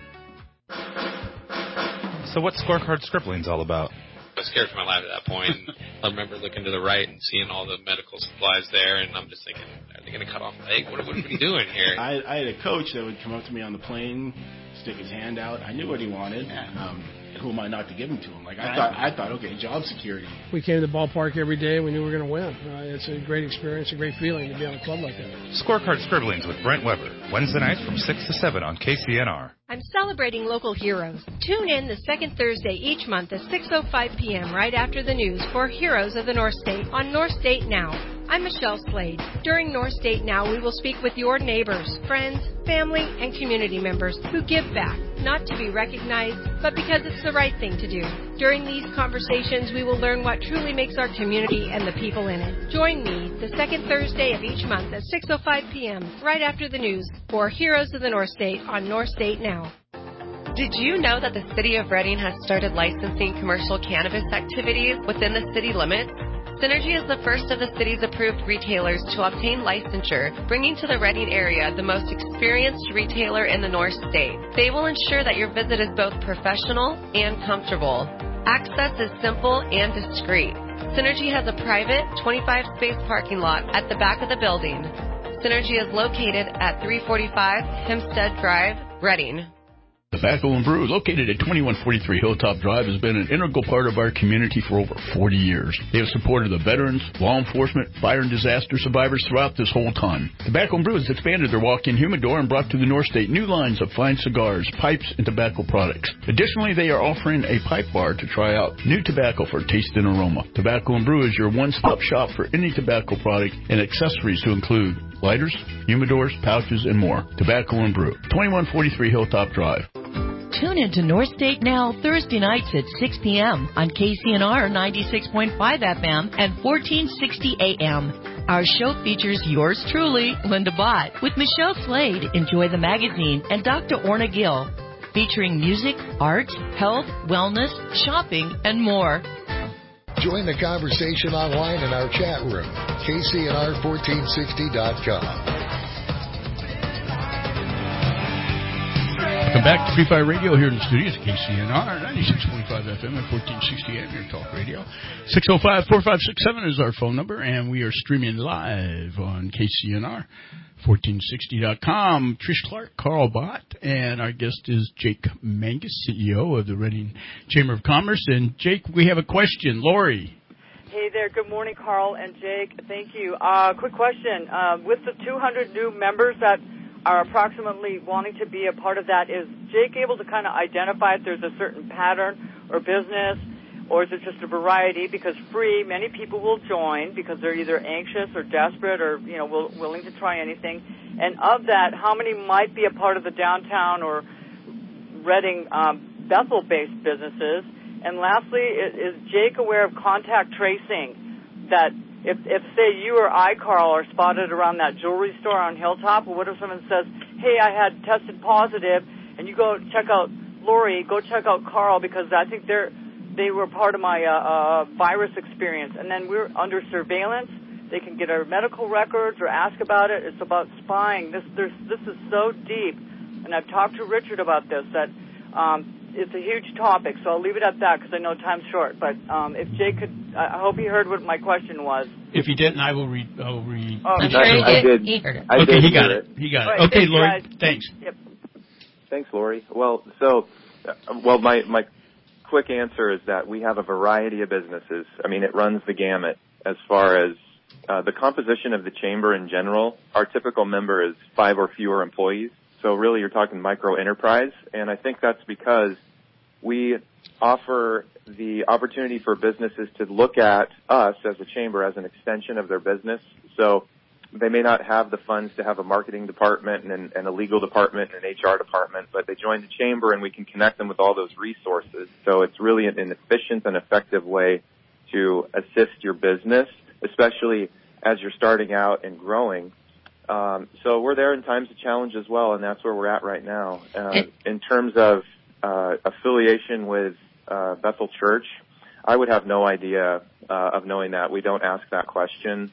So what's Scorecard Scribblings all about? I was scared for my life at that point. I remember looking to the right and seeing all the medical supplies there, and I'm just thinking, are they going to cut off a leg? What are we doing here? I had a coach that would come up to me on the plane, stick his hand out. I knew what he wanted. Who am I not to give him to him? I thought, okay, job security. We came to the ballpark every day. We knew we were going to win. It's a great experience, a great feeling to be on a club like that. Scorecard Scribblings with Brent Weber, Wednesday nights from 6 to 7 on KCNR. I'm celebrating local heroes. Tune in the second Thursday each month at 6:05 p.m. right after the news for Heroes of the North State on North State Now. I'm Michelle Slade. During North State Now, we will speak with your neighbors, friends, family, and community members who give back, not to be recognized, but because it's the right thing to do. During these conversations, we will learn what truly makes our community and the people in it. Join me the second Thursday of each month at 6:05 p.m., right after the news, for Heroes of the North State on North State Now. Did you know that the City of Reading has started licensing commercial cannabis activities within the city limits? Synergy is the first of the city's approved retailers to obtain licensure, bringing to the Reading area the most experienced retailer in the North State. They will ensure that your visit is both professional and comfortable. Access is simple and discreet. Synergy has a private 25-space parking lot at the back of the building. Synergy is located at 345 Hempstead Drive, Reading. Tobacco and Brew, located at 2143 Hilltop Drive, has been an integral part of our community for over 40 years. They have supported the veterans, law enforcement, fire and disaster survivors throughout this whole time. Tobacco and Brew has expanded their walk-in humidor and brought to the North State new lines of fine cigars, pipes, and tobacco products. Additionally, they are offering a pipe bar to try out new tobacco for taste and aroma. Tobacco and Brew is your one-stop shop for any tobacco product and accessories to include lighters, humidors, pouches, and more. Tobacco and Brew, 2143 Hilltop Drive. Tune in to North State Now Thursday nights at 6 p.m. on KCNR 96.5 FM and 1460 AM. Our show features yours truly, Linda Bott, with Michelle Slade, Enjoy the Magazine, and Dr. Orna Gill, featuring music, art, health, wellness, shopping, and more. Join the conversation online in our chat room, KCNR1460.com. Welcome back to Free Fire Radio here in the studios at KCNR 96.5 FM and 1460 AM, your talk radio. 605-4567 is our phone number, and we are streaming live on KCNR1460.com. Trish Clark, Carl Bott, and our guest is Jake Mangus, CEO of the Reading Chamber of Commerce. And Jake, we have a question. Lori. Hey there. Good morning, Carl and Jake. Thank you. Quick question. With the 200 new members that are approximately wanting to be a part of that, is Jake able to kind of identify if there's a certain pattern or business, or is it just a variety? Because free, many people will join because they're either anxious or desperate or, you know, willing to try anything. And of that, how many might be a part of the downtown or Reading, Bethel-based businesses? And lastly, is Jake aware of contact tracing, that if say you or I, Carl, are spotted around that jewelry store on Hilltop, or what if someone says, hey, I had tested positive, and you go check out Lori, go check out Carl, because I think they were part of my virus experience, and then we're under surveillance. They can get our medical records or ask about it. It's about spying. This is so deep, and I've talked to Richard about this, that it's a huge topic, so I'll leave it at that because I know time's short. But if Jake could, I hope he heard what my question was. If he didn't, I will read. Oh, I'm sure I did. He heard it. Okay, he got it. He got it. Right, Okay, thanks, Lori. guys. Thanks. Yep. Thanks, Lori. Well, my quick answer is that we have a variety of businesses. I mean, it runs the gamut as far as the composition of the chamber in general. Our typical member is 5 or fewer employees. So really you're talking micro enterprise. And I think that's because we offer the opportunity for businesses to look at us as a chamber as an extension of their business. So they may not have the funds to have a marketing department and a legal department and an HR department, but they join the chamber and we can connect them with all those resources. So it's really an efficient and effective way to assist your business, especially as you're starting out and growing. So we're there in times of challenge as well, and that's where we're at right now. In terms of affiliation with Bethel Church, I would have no idea of knowing that. We don't ask that question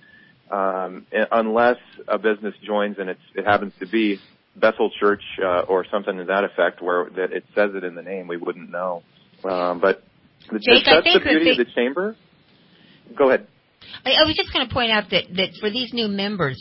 unless a business joins and it happens to be Bethel Church or something to that effect, where that it says it in the name. We wouldn't know. But Jake, that's the beauty of the chamber. Go ahead. I was just going to point out that for these new members,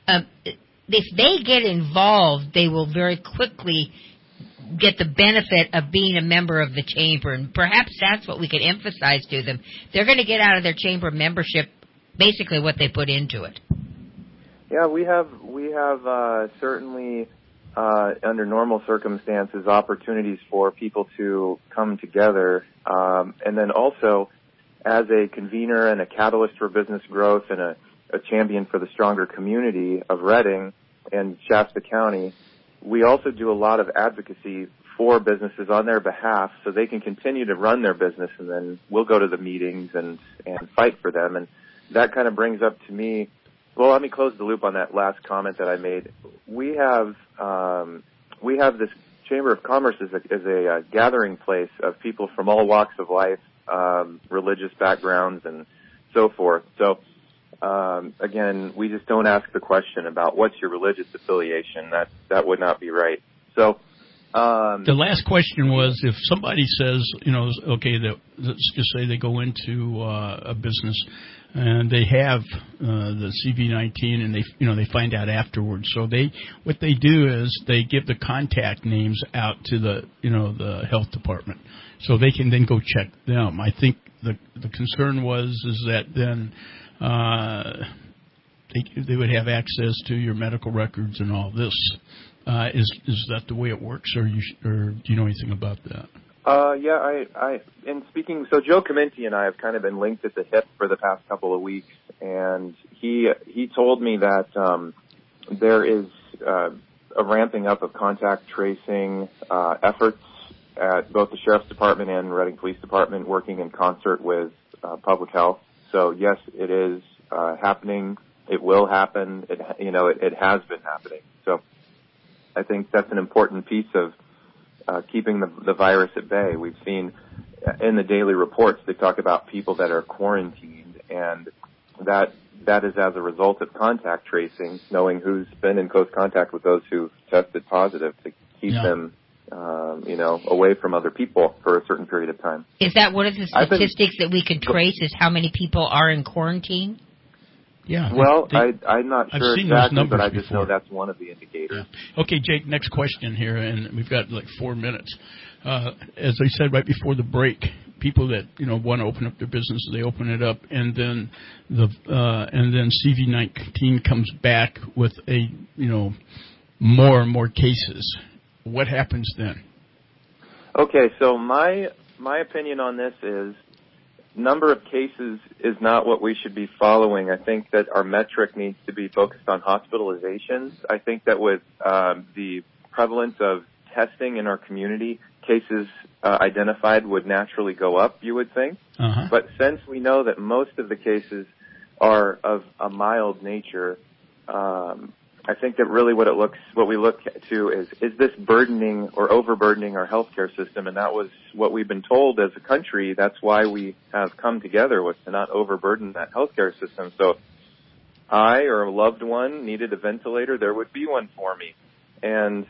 if they get involved, they will very quickly get the benefit of being a member of the chamber, and perhaps that's what we could emphasize to them. They're going to get out of their chamber membership basically what they put into it. Yeah, we have certainly under normal circumstances opportunities for people to come together, and then also as a convener and a catalyst for business growth and a champion for the stronger community of Reading and Shasta County, we also do a lot of advocacy for businesses on their behalf so they can continue to run their business, and then we'll go to the meetings and fight for them. And that kind of brings up to me, well, let me close the loop on that last comment that I made. We have this Chamber of Commerce is a gathering place of people from all walks of life, religious backgrounds and so forth. So, again, we just don't ask the question about what's your religious affiliation. That would not be right. So, the last question was, if somebody says, okay, let's just say they go into a business and they have the CV-19 and they find out afterwards. So what they do is they give the contact names out to the health department, so they can then go check them. I think the concern is that then they would have access to your medical records and all this. Is that the way it works, or do you know anything about that? In speaking, so Joe Comenti and I have kind of been linked at the hip for the past couple of weeks, and he told me that there is a ramping up of contact tracing efforts at both the Sheriff's Department and Reading Police Department, working in concert with public health. So yes, it is happening. It will happen. It has been happening. So I think that's an important piece of keeping the virus at bay. We've seen in the daily reports, they talk about people that are quarantined, and that is as a result of contact tracing, knowing who's been in close contact with those who tested positive to keep them, away from other people for a certain period of time. Is that one of the statistics that we could trace, is how many people are in quarantine? Yeah. Well, I'm not sure exactly, but I just know that's one of the indicators. Yeah. Okay, Jake, next question here, and we've got like 4 minutes. As I said right before the break, people that want to open up their business, they open it up, and then CV-19 comes back with more and more cases. What happens then? Okay, so my opinion on this is, number of cases is not what we should be following. I think that our metric needs to be focused on hospitalizations. I think that with the prevalence of testing in our community, cases identified would naturally go up, you would think. Uh-huh. But since we know that most of the cases are of a mild nature, I think that really what we look to is this burdening or overburdening our healthcare system, and that was what we've been told as a country. That's why we have come together, was to not overburden that healthcare system. So if I or a loved one needed a ventilator, there would be one for me. And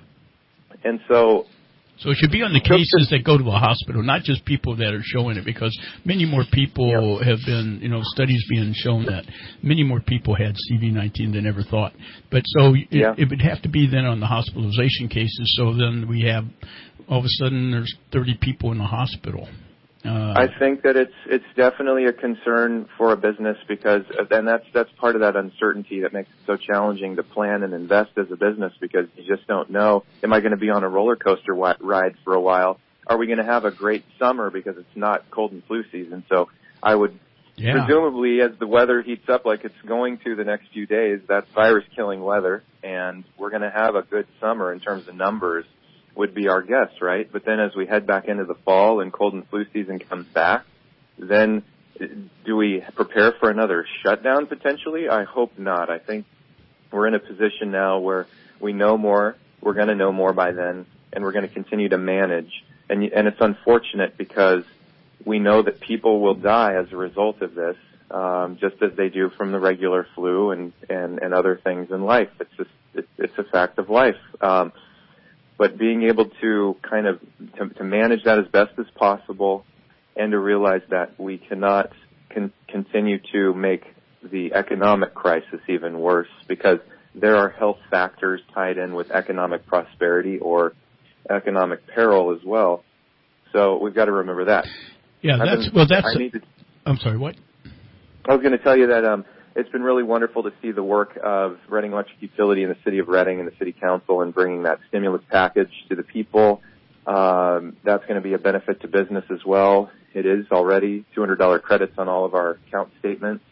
so it should be on the cases that go to a hospital, not just people that are showing it, because many more people have been, studies being shown that many more people had CV-19 than ever thought. But so it would have to be then on the hospitalization cases. So then we have, all of a sudden, there's 30 people in the hospital. I think that it's definitely a concern for a business, because then that's part of that uncertainty that makes it so challenging to plan and invest as a business, because you just don't know, am I going to be on a roller coaster ride for a while? Are we going to have a great summer because it's not cold and flu season? So I would presumably, as the weather heats up like it's going to the next few days, that's virus killing weather, and we're going to have a good summer in terms of numbers, would be our guess, right? But then as we head back into the fall and cold and flu season comes back, then do we prepare for another shutdown potentially? I hope not. I think we're in a position now where we know more, we're going to know more by then, and we're going to continue to manage. And it's unfortunate because we know that people will die as a result of this, just as they do from the regular flu and other things in life. It's a fact of life. But being able to kind of to manage that as best as possible, and to realize that we cannot continue to make the economic crisis even worse, because there are health factors tied in with economic prosperity or economic peril as well. So we've got to remember that. Yeah, I'm sorry, what? I was going to tell you that it's been really wonderful to see the work of Reading Electric Utility and the City of Reading and the City Council in bringing that stimulus package to the people. That's going to be a benefit to business as well. It is already $200 credits on all of our account statements.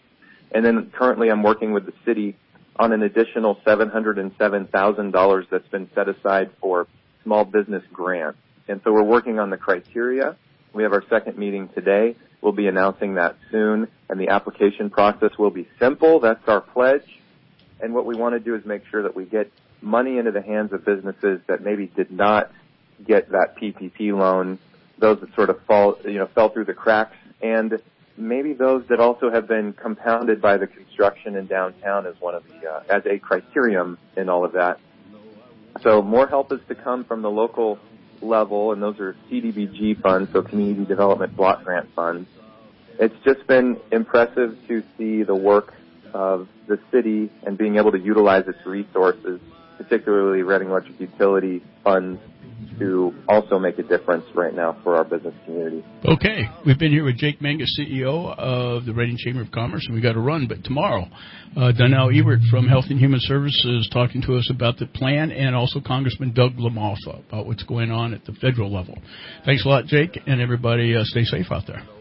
And then currently I'm working with the city on an additional $707,000 that's been set aside for small business grants. And so we're working on the criteria. We have our second meeting today. We'll be announcing that soon, and the application process will be simple. That's our pledge. And what we want to do is make sure that we get money into the hands of businesses that maybe did not get that PPP loan, those that sort of fell through the cracks, and maybe those that also have been compounded by the construction in downtown as one of the as a criterion in all of that. So more help is to come from the local level, and those are CDBG funds, so Community Development Block Grant funds. It's just been impressive to see the work of the city and being able to utilize its resources, particularly Reading Electric Utility funds, to also make a difference right now for our business community. Okay. We've been here with Jake Mangus, CEO of the Reading Chamber of Commerce, and we got to run. But tomorrow, Donnell Ewert from Health and Human Services talking to us about the plan, and also Congressman Doug LaMalfa about what's going on at the federal level. Thanks a lot, Jake, and everybody stay safe out there.